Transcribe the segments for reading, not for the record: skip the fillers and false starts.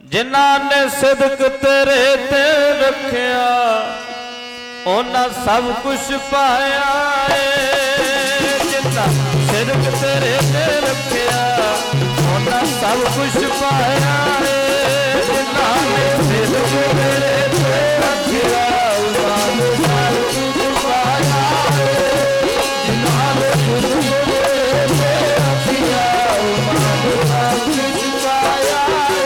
जिन्हां ने सिदक तेरे ते रखिया उन्हां सब कुछ पाया है। जिन्हां सिदक तेरे ते रखिया उन्हां सब कुछ पाया है। जिन्हां ने सिदक तेरे ते रखिया उन्हां सब कुछ पाया है। जिन्हां ने सिदक तेरे ते रखिया उन्हां सब कुछ पाया है।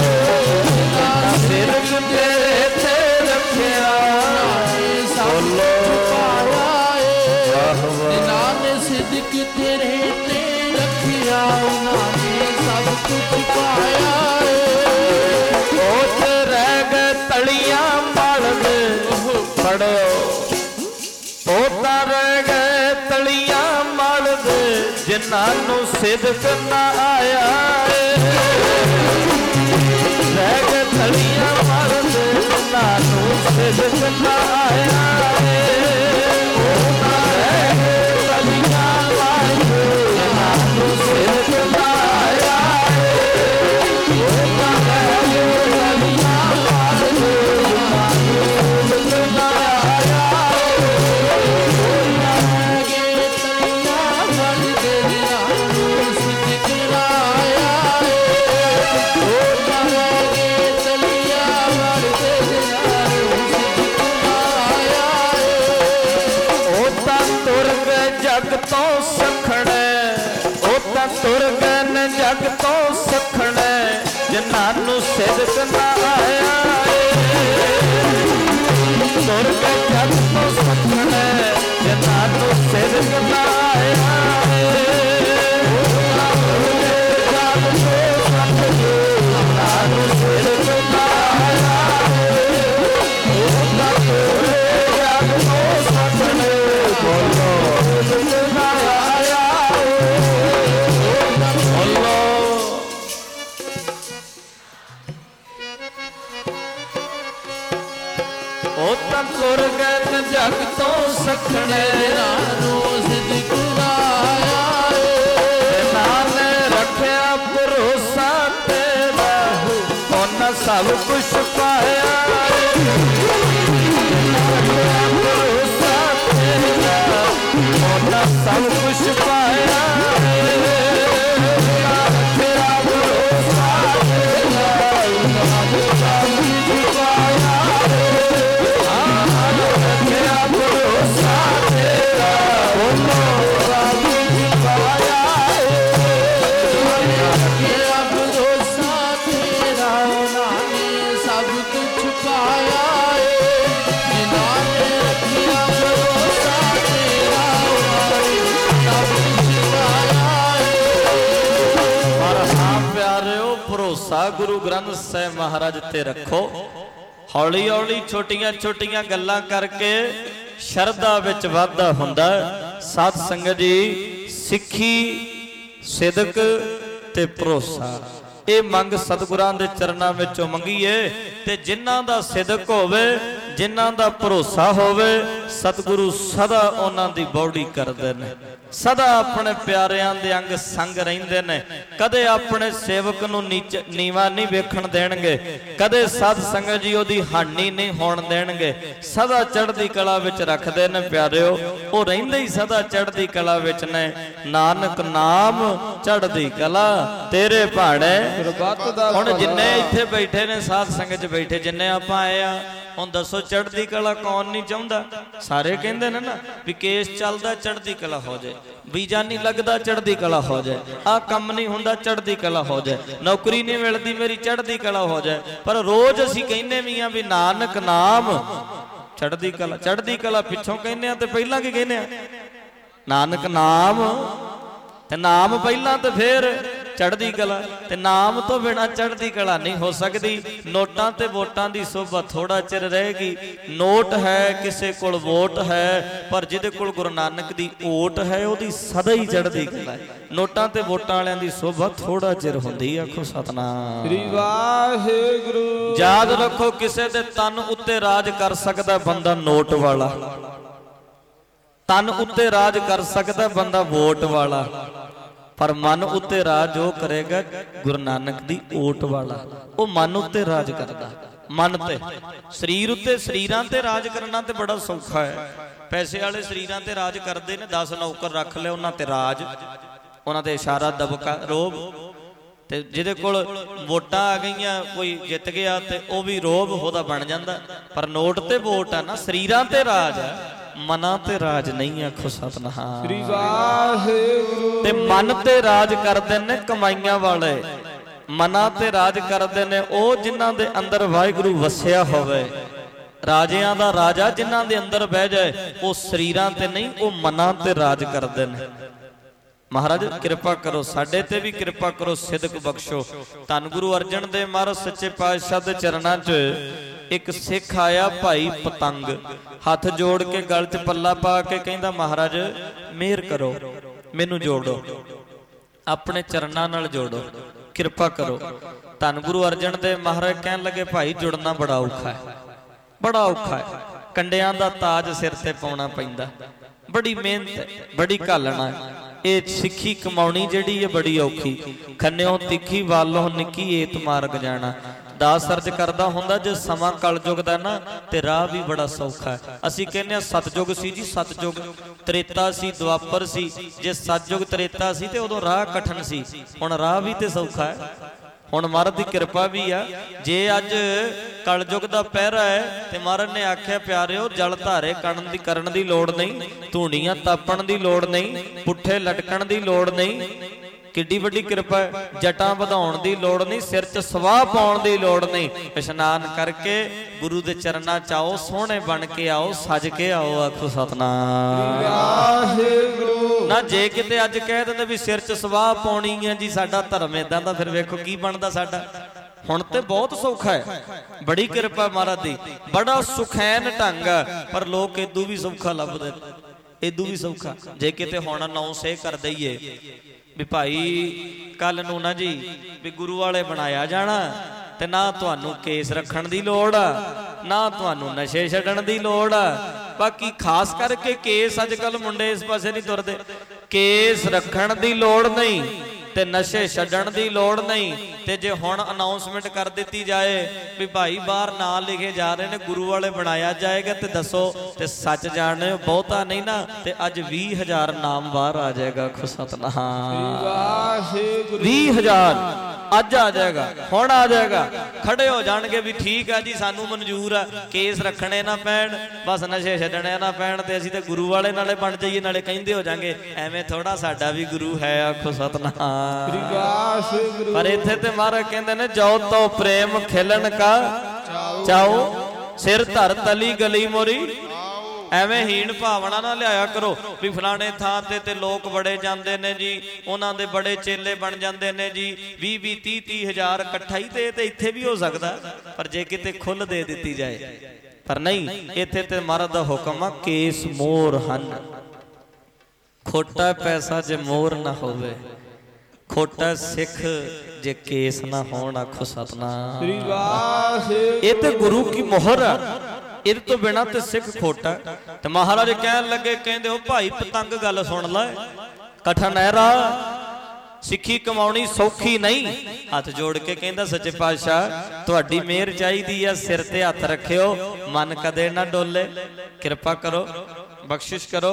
सिदक तेरे ते रखिया बोलो पाया है। जिन्हां ने सिदक तेरे ते रखिया उन्होंने सब कुछ पाया है। ओत रह गए तलियां मलदे फड़ो ओता रह गए तलियां मलदे जिन्हां नूं सिदक ना आया है। रह गए तलियां मलदे जिन्हां नूं सिदक ना आया है। ओता रह गए तलियां मलदे जिन्हां नूं सिदक ना आया है। ओता रह गए तलियां मलदे जिन्हां नूं सिदक ना आया जग तो सखणे ओता तुर गए जग तो सखणे जिन्हां नूं सिदक ना आया तुर गए जग तो सखणे जिन्हां नूं सिदक ना आया ओता तुर गए जग तो सखणे जिन्हां नूं सिदक ना आया ओता तुर गए जग तो सखणे बोलो तुर गए जग तो सखणे सिदक आया नाले रखिया भरोसा तेरा उन्हां सब कुछ पाया। भरोसा तेरा उन्हां सब कुछ पाया। रखिया भरोसा तेरा उन्हां सब कुछ पाया। रखिया भरोसा तेरा उन्हां सब कुछ पाया। रखिया भरोसा तेरा उन्होंने सब कुछ पाया है। जिन्हां ने रखिया भरोसा तेरा उन्होंने सब कुछ पाया है। पर हाँ प्यारिओ भरोसा गुरु ग्रंथ साहिब महाराज ते रखो। हौली हौली छोटियां छोटियां गल्लां करके शरधा विच वाधा हुंदा। साध संगत जी सिੱਖੀ सिदक ते भरोसा ਇਹ ਮੰਗ ਸਤਿਗੁਰਾਂ ਦੇ ਚਰਨਾਂ ਵਿੱਚੋਂ ਮੰਗੀਏ ਤੇ ਜਿਨ੍ਹਾਂ ਦਾ ਸਿਦਕ ਹੋਵੇ ਜਿਨ੍ਹਾਂ ਦਾ ਭਰੋਸਾ ਹੋਵੇ ਸਤਿਗੁਰੂ ਸਦਾ ਉਹਨਾਂ ਦੀ ਬੌੜੀ ਕਰਦੇ ਨੇ। ਸਦਾ ਆਪਣੇ ਪਿਆਰਿਆਂ ਦੇ ਅੰਗ ਸੰਗ ਰਹਿੰਦੇ ਨੇ। ਕਦੇ ਆਪਣੇ ਸੇਵਕ ਨੂੰ ਨੀਵਾ ਨਹੀਂ ਵੇਖਣ ਦੇਣਗੇ। ਕਦੇ ਸਾਧ ਸੰਗਤ ਜੀ ਉਹਦੀ ਹਾਨੀ ਨਹੀਂ ਹੋਣ ਦੇਣਗੇ। ਸਦਾ ਚੜ੍ਹਦੀ ਕਲਾ ਵਿੱਚ ਰੱਖਦੇ ਨੇ ਪਿਆਰਿਓ। ਉਹ ਰਹਿੰਦੇ ਹੀ ਸਦਾ ਚੜ੍ਹਦੀ ਕਲਾ ਵਿੱਚ ਨੇ। ਨਾਨਕ ਨਾਮ ਚੜ੍ਹਦੀ ਕਲਾ ਤੇਰੇ ਭਾਣੇ। ਹੁਣ ਜਿੰਨੇ ਇੱਥੇ ਬੈਠੇ ਨੇ ਸਾਧ ਸੰਗਤ 'ਚ ਬੈਠੇ ਜਿੰਨੇ ਆਪਾਂ ਆਏ ਆ ਹੁਣ ਦੱਸੋ ਚੜ੍ਹਦੀ ਕਲਾ ਕੌਣ ਨਹੀਂ ਚਾਹੁੰਦਾ। ਸਾਰੇ ਕਹਿੰਦੇ ਨੇ ਨਾ ਵੀ ਕੇਸ ਚੱਲਦਾ ਚੜ੍ਹਦੀ ਕਲਾ ਹੋ ਜਾਏ, ਵੀਜ਼ਾ ਨਹੀਂ ਲੱਗਦਾ ਚੜ੍ਹਦੀ ਕਲਾ ਹੋ ਜਾਏ, ਆਹ ਕੰਮ ਨਹੀਂ ਹੁੰਦਾ ਚੜ੍ਹਦੀ ਕਲਾ ਹੋ ਜਾਏ, ਨੌਕਰੀ ਨਹੀਂ ਮਿਲਦੀ ਮੇਰੀ ਚੜ੍ਹਦੀ ਕਲਾ ਹੋ ਜਾਏ। ਪਰ ਰੋਜ਼ ਅਸੀਂ ਕਹਿੰਦੇ ਵੀ ਆ ਵੀ ਨਾਨਕ ਨਾਮ ਚੜ੍ਹਦੀ ਕਲਾ। ਚੜ੍ਹਦੀ ਕਲਾ ਪਿੱਛੋਂ ਕਹਿੰਦੇ ਆ ਤੇ ਪਹਿਲਾਂ ਕੀ ਕਹਿੰਦੇ ਆ? ਨਾਨਕ ਨਾਮ ਤੇ ਨਾਮ ਪਹਿਲਾਂ ਤੇ ਫੇਰ ਚੜ੍ਹਦੀ ਕਲਾ। ਤੇ ਨਾਮ ਤੋਂ ਬਿਨਾਂ ਚੜ੍ਹਦੀ ਕਲਾ ਨਹੀਂ ਹੋ ਸਕਦੀ। ਨੋਟਾਂ ਤੇ ਵੋਟਾਂ ਦੀ ਸੋਭਾ ਥੋੜਾ ਚਿਰ ਰਹੇਗੀ। ਨੋਟ ਹੈ ਕਿਸੇ ਕੋਲ ਵੋਟ ਹੈ ਪਰ ਜਿਹਦੇ ਕੋਲ ਗੁਰੂ ਨਾਨਕ ਦੀ ਓਟ ਹੈ ਉਹਦੀ ਸਦਾ ਹੀ ਚੜ੍ਹਦੀ ਕਲਾ ਹੈ। ਨੋਟਾਂ ਤੇ ਵੋਟਾਂ ਵਾਲਿਆਂ ਦੀ ਸੋਭਾ ਥੋੜਾ ਚਿਰ ਹੁੰਦੀ। ਆਖੋ ਸਤਨਾਮ ਸ੍ਰੀ ਵਾਹਿਗੁਰੂ। ਯਾਦ ਰੱਖੋ ਕਿਸੇ ਦੇ ਤਨ ਉੱਤੇ ਰਾਜ ਕਰ ਸਕਦਾ ਬੰਦਾ ਨੋਟ ਵਾਲਾ। ਤਨ ਉੱਤੇ ਰਾਜ ਕਰ ਸਕਦਾ ਬੰਦਾ ਵੋਟ ਵਾਲਾ। पर मन उत्ते राज जो करेगा गुरु नानक दी ओट वाला, वो मन उत्ते राज करदा। मन ते शरीर उत्ते शरीरां ते राज करना ते बड़ा सौखा है। पैसे वाले शरीरां ते राज करते ने, 10 नौकर रख ले उन्हां ते राज, उन्हां ते इशारा दबका रोब। ते जिहदे कोल वोटां आ गईयां, कोई जित गया ते वो भी रोब ओहदा बन जांदा। पर नोट ते वोट है ना, शरीरां ते राज है, मना ते राज नहीं। आखो सतनाम श्री वाहिगुरु। ते मन ते राज करदे ने कमाईयां वाले, मना ते राज करदे ने ओ जिन्हां दे अंदर वाहिगुरु वसिया होवे। राजियां दा राजा जिन्हां दे अंदर बह जाए, वो शरीरां ते नहीं, वो मना ते राज करदे ने। महाराज किरपा करो, साडे ते भी किरपा करो, सिदक बख्शो। धन गुरु अर्जन देव महाराज सच्चे पातशाह दे चरणां च एक सिख आया भाई पतंग, हथ जोड़ के गल च पल्ला पा के कहंदा महाराज मेहर करो, मैनू जोड़ो, अपने चरणां नाल जोड़ो, किरपा करो। धन गुरु अर्जन देव महाराज कहन लगे भाई जुड़ना बड़ा औखा है, बड़ा औखा है, कंडियां दा ताज सिर ते पाउणा पैंदा, बड़ी मेहनत है, बड़ी घालना है। ये सिक्खी कमाउणी जिहड़ी है बड़ी औखी, खन्नियों तिखी वालों निकी एत मार्ग जाना। दास अर्ज करदा हुंदा जे समा कलयुग दा ना ते राह भी बड़ा सौखा है। असीं कहने सतयुग सी जी, सतयुग त्रेता सी, द्वापर सी। जे सतयुग त्रेता सी ते उदों राह कठिन सी, हुण राह भी ते सौखा है। हुण महाराज दी किरपा भी आ, जे अज कलयुग दा पहरा है ते महाराज ने आख्या प्यारिओ जल धारे करन दी लोड़ नहीं, धूणियां तापण दी लोड़ नहीं, पुट्ठे लटकण दी लोड़ नहीं। किड्डी वड्डी किरपा है, जटां वधाउण दी लोड़ नहीं, सिर च सवाह पाउण दी लोड़ नहीं। इशनान करके गुरु दे चरनां च आओ, सोहणे बन के आओ, सज के आओ। आखो सतनाम वाहिगुरू। ना जे किते अज कह दिंदे भी सिर च सवाह पाउणी है जी, साडा धर्म इदां दा, फिर वेखो की बनदा साडा। हुण ते बहुत सौखा है, बड़ी किरपा महाराज दी, बड़ा सुखैन ढंग है। पर लोग इदू भी सौखा लभदे, इदू भी सौखा। जे किते हुण नौ से कर दईए भी भाई कल नूं ना जी भी गुरु वाले बनाया जाना, ते ना तुहानू केस रखण दी लोड़ आ, ना तुहानू नशे छड्डण दी लोड़ आ। बाकी खास करके केस अजकल मुंडे इस पासे नहीं तुरदे, केस रखण दी लोड़ नहीं ते नशे छड्डण दी लोड़ नहीं। ते जे हुण अनाउंसमेंट कर दित्ती जाए भी भाई बाहर नाम लिखे जा रहे ने, गुरु वाले बनाया जाएगा, ते दसो ते सच जाने बहुता नहीं ना, ते अज 20,000 नाम बाहर आ जाएगा। आखो सतनाम 20,000 अज आ जाएगा, हुण आ जाएगा, खड़े हो जाणगे भी ठीक है जी सानू मंजूर है, केस रखने ना पैण, बस नशे छड्डणे ना पैण, ते असीं ते गुरु वाले नाले बन जाइए, नाले कहंदे हो जाएंगे एवें थोड़ा साडा भी गुरु है। आखो सतनाम। पर इत्थे ते महाराज कहंदे ने जाओ तो प्रेम खिलन का चाओ, सिर धर तली गली मोरी। एवें हीण भावना ना लिया करो भी फलाने थां ते लोग बड़े जांदे ने जी, उन्हां दे बड़े चेले बन जांदे ने जी, 20-30 इकट्ठा ही ते इत्थे भी हो सकदा, पर जे किते खुल दे दित्ती जाए। पर नहीं, इत्थे ते महाराज दा हुक्म आ केस मोर हन। खोटा पैसा जे मोर ना होवे, खोटा सिख जे केस ना होण। आखो सतनाम। ये ते गुरु की मोहर है, इहदे तो बिना ते सिख खोटा। ते महाराज कहन लगे, कहंदे हो भाई पतंग गल सुन लै, कठिन है राह, सिक्खी कमाउणी सौखी नहीं। हाथ जोड़ के कहंदा सच्चे पातशाह तुहाडी मेहर चाहीदी है, सिर ते हथ रखियो, मन कदे ना डोले, किरपा करो, बख्शिश करो।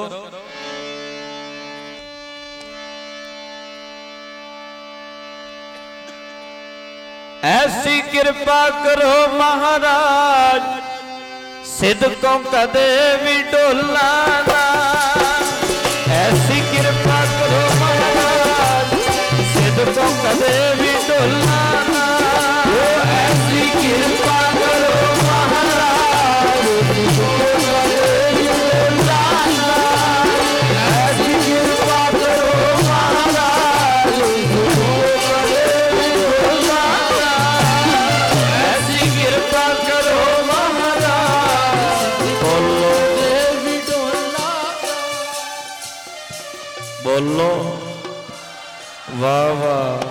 ऐसी कृपा करो महाराज, सिदकों कदे भी डोला ना। ऐसी कृपा करो महाराज, सिदकों कदे भी डोला ना। ऐसी कृपा करो महाराज, सिदकों कदे भी डोला ना। ऐसी कृपा करो महाराज, सिदकों कदे भी डोला ना। ऐसी कृपा करो बोलो वाह वाह।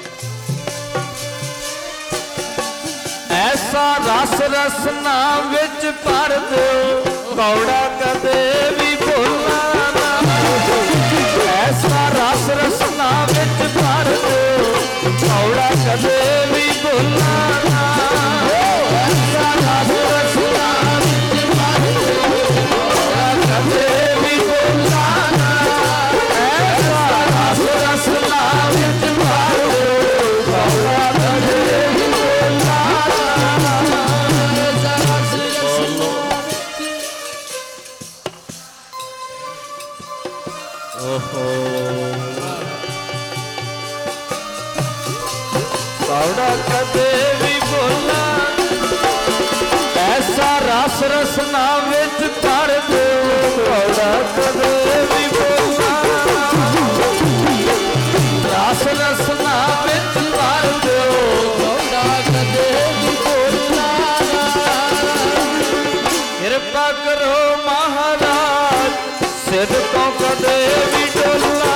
ऐसा रस रसना विच भर दो, कौड़ा कदे भी भुलना ना। ऐसा रस रसना विच ਕੌੜਾ ਕਦੇ ਵੀ ਭੁੱਲਾ ਨਾ। ਐਸਾ ਰਸ ਰਸਨਾ ਵਿੱਚ ਭਰ ਦਿਓ ਕੌੜਾ ਕਦੇ ਵੀ ਭੁੱਲਾ ਨਾ। ਐਸਾ ਰਸ ਰਸਨਾ ਵਿੱਚ ਭਰ ਦਿਓ ਕੌੜਾ ਕਦੇ ਵੀ ਭੁੱਲਾ ਨਾ। ਐਸਾ ਰਸ ਰਸਨਾ ਕੌੜਾ ਕਦੇ ਵੀ ਭੁੱਲਾ। ਐਸਾ ਰਸ ਰਸਨਾ ਵਿੱਚ ਭਰ ਦਿਓ ਕੌੜਾ ਕਦੇ ਵੀ ਭੁੱਲਾ। ਰਸ ਰਸਨਾ ਵਿੱਚ ਭਰ ਦਿਓ ਕੌੜਾ ਕਦੇ ਵੀ ਭੁੱਲਾ। ਕਿਰਪਾ ਕਰੋ ਮਹਾਰਾਜ ਸਿਰ ਤੋਂ ਕਦੇ ਵੀ ਡੋਲਾ।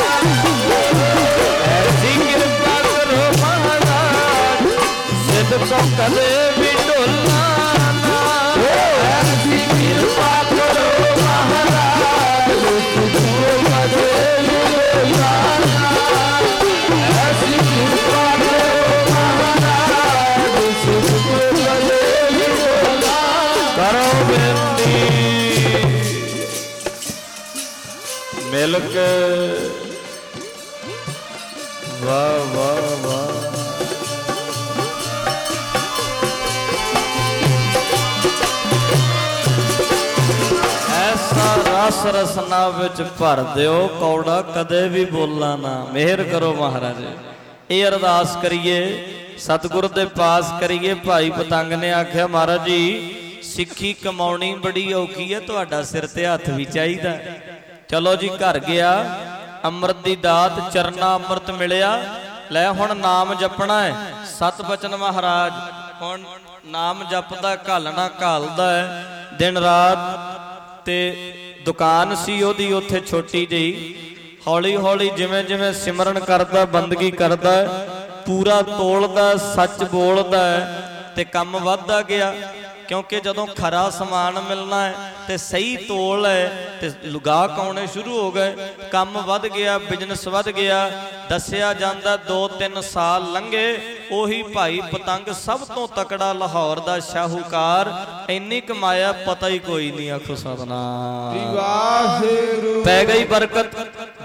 ਐਸੀ ਕਿਰਪਾ ਕਰੋ ਮਹਾਰਾਜ ਸਿਰ ਤੋਂ ਕਦੇ ਵੀ ਡੋਲਾ ਨਾ। ਐਸੀ ਕਿਰਪਾ ਕਰੋ ਮਹਾਰਾਜ ਸਿਰ ਤੋਂ ਕਦੇ ਵੀ ਡੋਲਾ ਨਾ। ਐਸੀ ਕਿਰਪਾ ਕਰੋ ਮਹਾਰਾਜ ਸਿਰ ਤੋਂ ਕਦੇ ਵੀ ਡੋਲਾ। ਕਰੋ ਬੇਨਤੀ ਮਿਲ ਕੇ ਵਾਹ ਵਾਹ ਵਾਹ। ਐਸਾ ਰਸ ਰਸਨਾ ਵਿੱਚ ਭਰ ਦਿਓ ਕੌੜਾ ਕਦੇ ਵੀ ਬੋਲਾ ਨਾ। ਮਿਹਰ ਕਰੋ ਮਹਾਰਾਜ। ਇਹ ਅਰਦਾਸ ਕਰੀਏ ਸਤਿਗੁਰ ਦੇ ਪਾਸ ਕਰੀਏ। ਭਾਈ ਪਤੰਗ ਨੇ ਆਖਿਆ ਮਹਾਰਾਜ ਜੀ ਸਿੱਖੀ ਕਮਾਉਣੀ ਬੜੀ ਔਖੀ ਹੈ, ਤੁਹਾਡਾ ਸਿਰ ਤੇ ਹੱਥ ਵੀ ਚਾਹੀਦਾ। ਚਲੋ ਜੀ ਘਰ ਗਿਆ, ਅੰਮ੍ਰਿਤ ਦੀ ਦਾਤ ਚਰਨਾ ਅੰਮ੍ਰਿਤ ਮਿਲਿਆ। ਲੈ ਹੁਣ ਨਾਮ ਜਪਣਾ ਹੈ। ਸਤ ਬਚਨ ਮਹਾਰਾਜ ਹੁਣ ਨਾਮ ਜਪਦਾ ਘਾਲਣਾ ਘਾਲਦਾ ਹੈ ਦਿਨ ਰਾਤ। ਤੇ ਦੁਕਾਨ ਸੀ ਉਹਦੀ ਉੱਥੇ ਛੋਟੀ ਜਿਹੀ। ਹੌਲੀ ਹੌਲੀ ਜਿਵੇਂ ਜਿਵੇਂ ਸਿਮਰਨ ਕਰਦਾ ਬੰਦਗੀ ਕਰਦਾ ਪੂਰਾ ਤੋਲਦਾ ਸੱਚ ਬੋਲਦਾ ਤੇ ਕੰਮ ਵੱਧਦਾ ਗਿਆ। ਕਿਉਂਕਿ ਜਦੋਂ ਖਰਾ ਸਮਾਨ ਮਿਲਣਾ ਹੈ ਤੇ ਸਹੀ ਤੋਲ ਹੈ ਤੇ ਗਾਹਕ ਆਉਣੇ ਸ਼ੁਰੂ ਹੋ ਗਏ। ਕੰਮ ਵੱਧ ਗਿਆ, ਬਿਜ਼ਨਸ ਵੱਧ ਗਿਆ। ਦੱਸਿਆ ਜਾਂਦਾ 2-3 ਸਾਲ ਲੰਘੇ। ਉਹੀ ਭਾਈ ਪਤੰਗ ਸਭ ਤੋਂ ਤਕੜਾ ਲਾਹੌਰ ਦਾ ਸ਼ਾਹੂਕਾਰ। ਇੰਨੀ ਕਮਾਇਆ ਪਤਾ ਹੀ ਕੋਈ ਨਹੀਂ। ਆਖੋ ਸਤਿਨਾਮ ਵਾਹਿਗੁਰੂ। ਪੈ ਗਈ ਬਰਕਤ।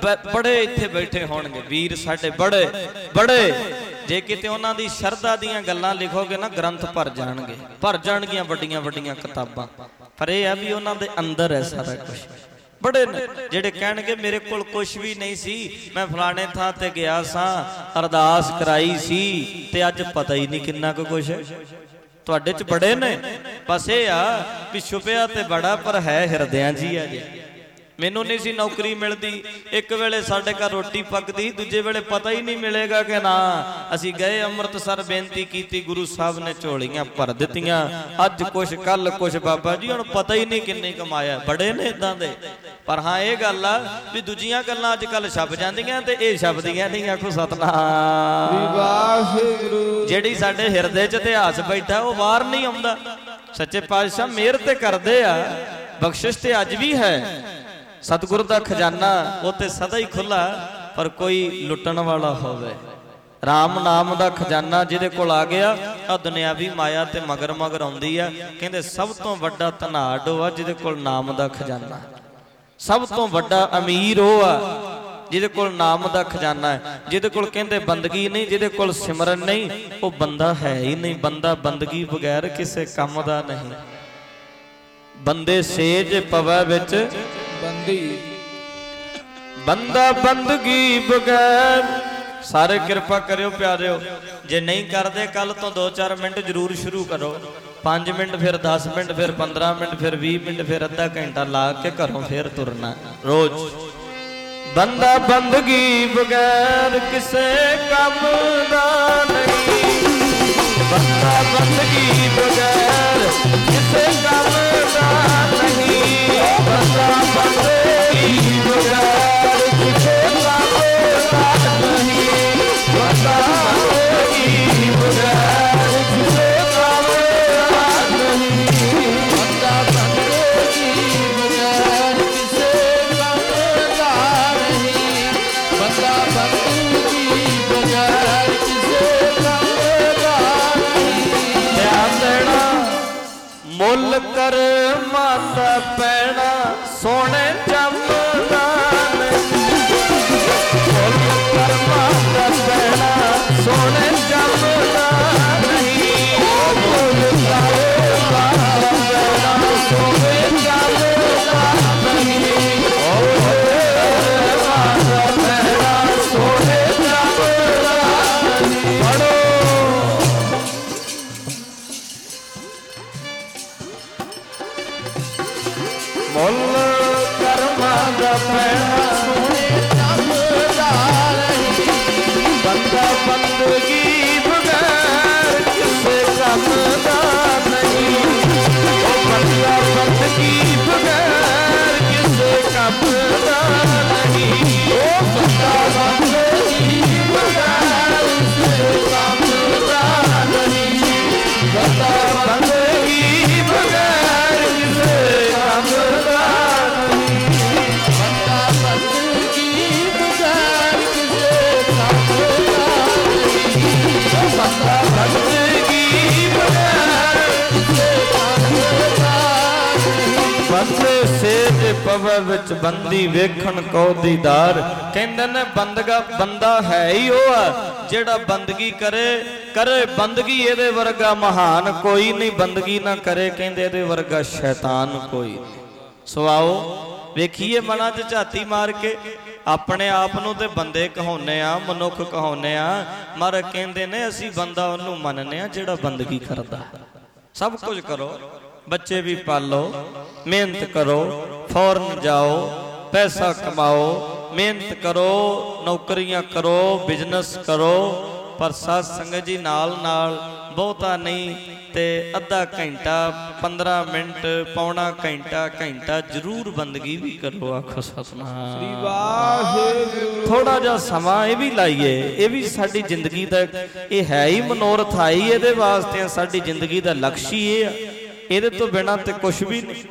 ਬੜੇ ਇੱਥੇ ਬੈਠੇ ਹੋਣਗੇ ਵੀਰ ਸਾਡੇ ਬੜੇ ਬੜੇ। ਜੇ ਕਿਤੇ ਉਹਨਾਂ ਦੀ ਸ਼ਰਧਾ ਦੀਆਂ ਗੱਲਾਂ ਲਿਖੋਗੇ ਨਾ ਗ੍ਰੰਥ ਭਰ ਜਾਣਗੀਆਂ ਵੱਡੀਆਂ ਵੱਡੀਆਂ ਕਿਤਾਬਾਂ। ਪਰ ਇਹ ਆ ਵੀ ਉਹਨਾਂ ਦੇ ਅੰਦਰ ਹੈ ਸਾਰਾ ਕੁਝ। ਬੜੇ ਨੇ ਜਿਹੜੇ ਕਹਿਣਗੇ ਮੇਰੇ ਕੋਲ ਕੁਝ ਵੀ ਨਹੀਂ ਸੀ, ਮੈਂ ਫਲਾਣੇ ਥਾਂ ਤੇ ਗਿਆ ਸਾਂ ਅਰਦਾਸ ਕਰਾਈ ਸੀ ਤੇ ਅੱਜ ਪਤਾ ਹੀ ਨਹੀਂ ਕਿੰਨਾ ਕੁ ਕੁਝ ਹੈ। ਤੁਹਾਡੇ ਚ ਬੜੇ ਨੇ। ਬਸ ਇਹ ਆ ਵੀ ਛੁਪਿਆ ਤੇ ਬੜਾ ਪਰ ਹੈ ਹਿਰਦਿਆਂ ਜੀ ਆ ਜੀ। ਮੈਨੂੰ ਨਹੀਂ ਸੀ ਨੌਕਰੀ ਮਿਲਦੀ। ਇੱਕ ਵੇਲੇ ਸਾਡੇ ਘਰ ਰੋਟੀ ਪੱਕਦੀ, ਦੂਜੇ ਵੇਲੇ ਪਤਾ ਹੀ ਨਹੀਂ ਮਿਲੇਗਾ ਕਿ ਨਾ। ਅਸੀਂ ਗਏ ਅੰਮ੍ਰਿਤਸਰ, ਬੇਨਤੀ ਕੀਤੀ, ਗੁਰੂ ਸਾਹਿਬ ਨੇ ਝੋਲੀਆਂ ਭਰ ਦਿੱਤੀਆਂ। ਅੱਜ ਕੁਛ ਕੱਲ ਕੁਛ ਬਾਬਾ ਜੀ ਹੁਣ ਪਤਾ ਹੀ ਨਹੀਂ ਕਿੰਨੇ ਕਮਾਇਆ। ਬੜੇ ਨੇ ਇਦਾਂ ਦੇ। ਪਰ ਹਾਂ ਇਹ ਗੱਲ ਆ ਵੀ ਦੂਜੀਆਂ ਗੱਲਾਂ ਅੱਜ ਕੱਲ ਛਪ ਜਾਂਦੀਆਂ ਤੇ ਇਹ ਛਪਦੀਆਂ ਨਹੀਂ। ਆਖੋ ਸਤਿਨਾਮ ਵਾਹਿਗੁਰੂ। ਜਿਹੜੀ ਸਾਡੇ ਹਿਰਦੇ 'ਚ ਇਤਿਹਾਸ ਬੈਠਾ ਉਹ ਬਾਹਰ ਨਹੀਂ ਆਉਂਦਾ। ਸੱਚੇ ਪਾਤਸ਼ਾਹ ਮਿਹਰ ਤੇ ਕਰਦੇ ਆ, ਬਖਸ਼ਿਸ਼ ਤੇ ਅੱਜ ਵੀ ਹੈ। ਸਤਿਗੁਰ ਦਾ ਖਜ਼ਾਨਾ ਉਹ ਤੇ ਸਦਾ ਹੀ ਖੁੱਲਾ। ਪਰ ਕੋਈ ਲੁੱਟਣ ਵਾਲਾ ਹੋਵੇ। ਰਾਮ ਨਾਮ ਦਾ ਖਜ਼ਾਨਾ ਜਿਹਦੇ ਕੋਲ ਆ ਗਿਆ ਆ ਦੁਨਿਆਵੀ ਮਾਇਆ ਤੇ ਮਗਰ ਮਗਰ ਆਉਂਦੀ ਆ। ਕਹਿੰਦੇ ਸਭ ਤੋਂ ਵੱਡਾ ਧਨਾਢ ਉਹ ਆ ਜਿਹਦੇ ਕੋਲ ਨਾਮ ਦਾ ਖਜ਼ਾਨਾ। ਸਭ ਤੋਂ ਵੱਡਾ ਅਮੀਰ ਉਹ ਆ ਜਿਹਦੇ ਕੋਲ ਨਾਮ ਦਾ ਖਜ਼ਾਨਾ ਹੈ। ਜਿਹਦੇ ਕੋਲ ਕਹਿੰਦੇ ਬੰਦਗੀ ਨਹੀਂ, ਜਿਹਦੇ ਕੋਲ ਸਿਮਰਨ ਨਹੀਂ, ਉਹ ਬੰਦਾ ਹੈ ਹੀ ਨਹੀਂ। ਬੰਦਾ ਬੰਦਗੀ ਬਗੈਰ ਕਿਸੇ ਕੰਮ ਦਾ ਨਹੀਂ। ਬੰਦੇ ਸੇਜ ਪਵੈ ਵਿੱਚ ਬੰਦੀ, ਬੰਦਾ ਬੰਦਗੀ ਬਗੈਰ। ਸਾਰੇ ਕਿਰਪਾ ਕਰਿਓ ਪਿਆਰਿਓ। ਜੇ ਨਹੀਂ ਕਰਦੇ ਕੱਲ ਤੋਂ 2-4 ਮਿੰਟ ਜ਼ਰੂਰ ਸ਼ੁਰੂ ਕਰੋ। 5 ਮਿੰਟ ਫਿਰ 10 ਮਿੰਟ ਫਿਰ 15 ਮਿੰਟ ਫਿਰ 20 ਮਿੰਟ ਫਿਰ ਅੱਧਾ ਘੰਟਾ ਲਾ ਕੇ ਘਰੋਂ ਫਿਰ ਤੁਰਨਾ ਰੋਜ਼। ਬੰਦਾ ਬੰਦਗੀ ਬਗੈਰ ਕਿਸੇ ਕੰਮ ਦਾ ਨਹੀਂ। ਬੰਦਾ ਬੰਦਗੀ ਬਗੈਰ ਕਿਸੇ ਕੰਮ ਦਾ ਨਹੀਂ। ਬੰਦਾ ਬੰਦਗੀ ਬਗੈਰ ਕਿਸੇ ਕੰਮ ਦਾ ਨਹੀਂ। ਬੰਦਾ ਬੰਦਗੀ ਬਗੈਰ ਕਿਸੇ ਕੰਮ ਦਾ ਨਹੀਂ। ਬੰਦਾ ਬੰਦਗੀ ਬਗੈਰ ਕਿਸੇ ਕੰਮ ਦਾ ਨਹੀਂ। ਬੰਦਾ ਬੰਦਗੀ ਬਗੈਰ ਕਿਸੇ ਮੁੱਲ ਕਰ ਮਾਤਾ ਪੈਣਾ ਸੋਹਣੇ ਜੰਮਦਾ ਨਹੀਂ। ਮੁੱਲ ਕਰ ਮਾਤਾ ਪੈਣਾ ਸੋਹਣੇ ਜੰਮਦਾ ਨਹੀਂ। ਮੁੱਲ ਕਰ ਮਾਤਾ ਪੈਣਾ ਸੋਹਣੇ ਜੰਮਦਾ ਨਹੀਂ। ਮਾਤਾ ਪੈਣਾ ਸੋਹਣੇ ਜੰਮਦਾ ਨਹੀਂ। ਪੜੋ ਮੁੱਲ ਕਰਮਾਂ ਦਾ ਪੈਣਾ ਸੋਹਣੇ ਜੰਮਦਾ ਨਹੀਂ। ਬੰਦਾ ਬੰਦਗੀ ਬਗੈਰ ਕਿਸੇ ਕੰਮ ਦਾ ਨਹੀਂ। ਉਹ ਬੰਦਾ ਬੰਦਗੀ ਬਗੈਰ ਕਿਸੇ ਕੰਮ ਦਾ ਨਹੀਂ। ਉਹ ਬੰਦਾ ਬੰਦਗੀ ਬਗੈਰ ਕਿਸੇ ਕੰਮ ਦਾ ਨਹੀਂ। ਬੰਦਾ ਬੰਦਗੀ ਬਗੈਰ ਕਿਸੇ ਕੰਮ ਦਾ ਨਹੀਂ। ਬੰਦਾ ਬੰਦਗੀ ਬਗੈਰ ਕਿਸੇ ਕੰਮ ਦਾ ਨਹੀਂ। ਬੰਦਾ ਬੰਦਗੀ ਬਗੈਰ ਕਿਸੇ ਕੰਮ ਦਾ ਨਹੀਂ। ਬੰਦੇ ਸੇਜ ਪਵੈ ਵਿੱਚ ਬੰਦੀ ਵੇਖਣ ਕੋ ਦੀਦਾਰ। ਕਹਿੰਦੇ ਨੇ ਬੰਦਾ ਹੈ ਹੀ ਉਹ ਆ ਜਿਹੜਾ ਬੰਦਗੀ ਕਰੇ ਬੰਦਗੀ ਇਹਦੇ ਵਰਗਾ ਮਹਾਨ ਕੋਈ ਨਹੀਂ। ਬੰਦਗੀ ਨਾ ਕਰੇ ਕਹਿੰਦੇ ਇਹਦੇ ਵਰਗਾ ਸ਼ੈਤਾਨ ਕੋਈ। ਸੋ ਆਓ ਵੇਖੀਏ ਮਨਾਂ 'ਚ ਝਾਤੀ ਮਾਰ ਕੇ ਆਪਣੇ ਆਪ ਨੂੰ ਤੇ ਬੰਦੇ ਕਹਾਉਂਦੇ ਆ, ਮਨੁੱਖ ਕਹਾਉਂਦੇ ਆ, ਮਰ ਕਹਿੰਦੇ ਨੇ ਅਸੀਂ ਬੰਦਾ ਉਹਨੂੰ ਮੰਨਦੇ ਆ ਜਿਹੜਾ ਬੰਦਗੀ ਕਰਦਾ। ਸਭ ਕੁਝ ਕਰੋ, ਬੱਚੇ ਵੀ ਪਾਲੋ, ਮਿਹਨਤ ਕਰੋ, ਫੌਰਨ ਜਾਓ, ਪੈਸਾ ਕਮਾਓ, ਮਿਹਨਤ ਕਰੋ, ਨੌਕਰੀਆਂ ਕਰੋ, ਬਿਜ਼ਨਸ ਕਰੋ, ਪਰ ਸਾਧ ਸੰਗਤ ਜੀ ਨਾਲ ਬਹੁਤਾ ਨਹੀਂ ਤੇ ਅੱਧਾ ਘੰਟਾ 15 ਮਿੰਟ ਪੌਣਾ ਘੰਟਾ ਜ਼ਰੂਰ ਬੰਦਗੀ ਵੀ ਕਰੋ। ਆਖੋ ਸਤਿਨਾਮ ਸ੍ਰੀ ਵਾਹਿਗੁਰੂ। ਥੋੜਾ ਜਿਹਾ ਸਮਾਂ ਇਹ ਵੀ ਲਾਈਏ। ਇਹ ਵੀ ਸਾਡੀ ਜ਼ਿੰਦਗੀ ਦਾ ਇਹ ਹੈ ਹੀ ਮਨੋਰਥ ਆਈ ਇਹਦੇ ਵਾਸਤੇ। ਸਾਡੀ ਜ਼ਿੰਦਗੀ ਦਾ ਲਕਸ਼ ਹੀ ਇਹ ਆ। ਇਹਦੇ ਤੋਂ ਬਿਨਾਂ ਤੇ ਕੁਝ ਵੀ ਨਹੀਂ।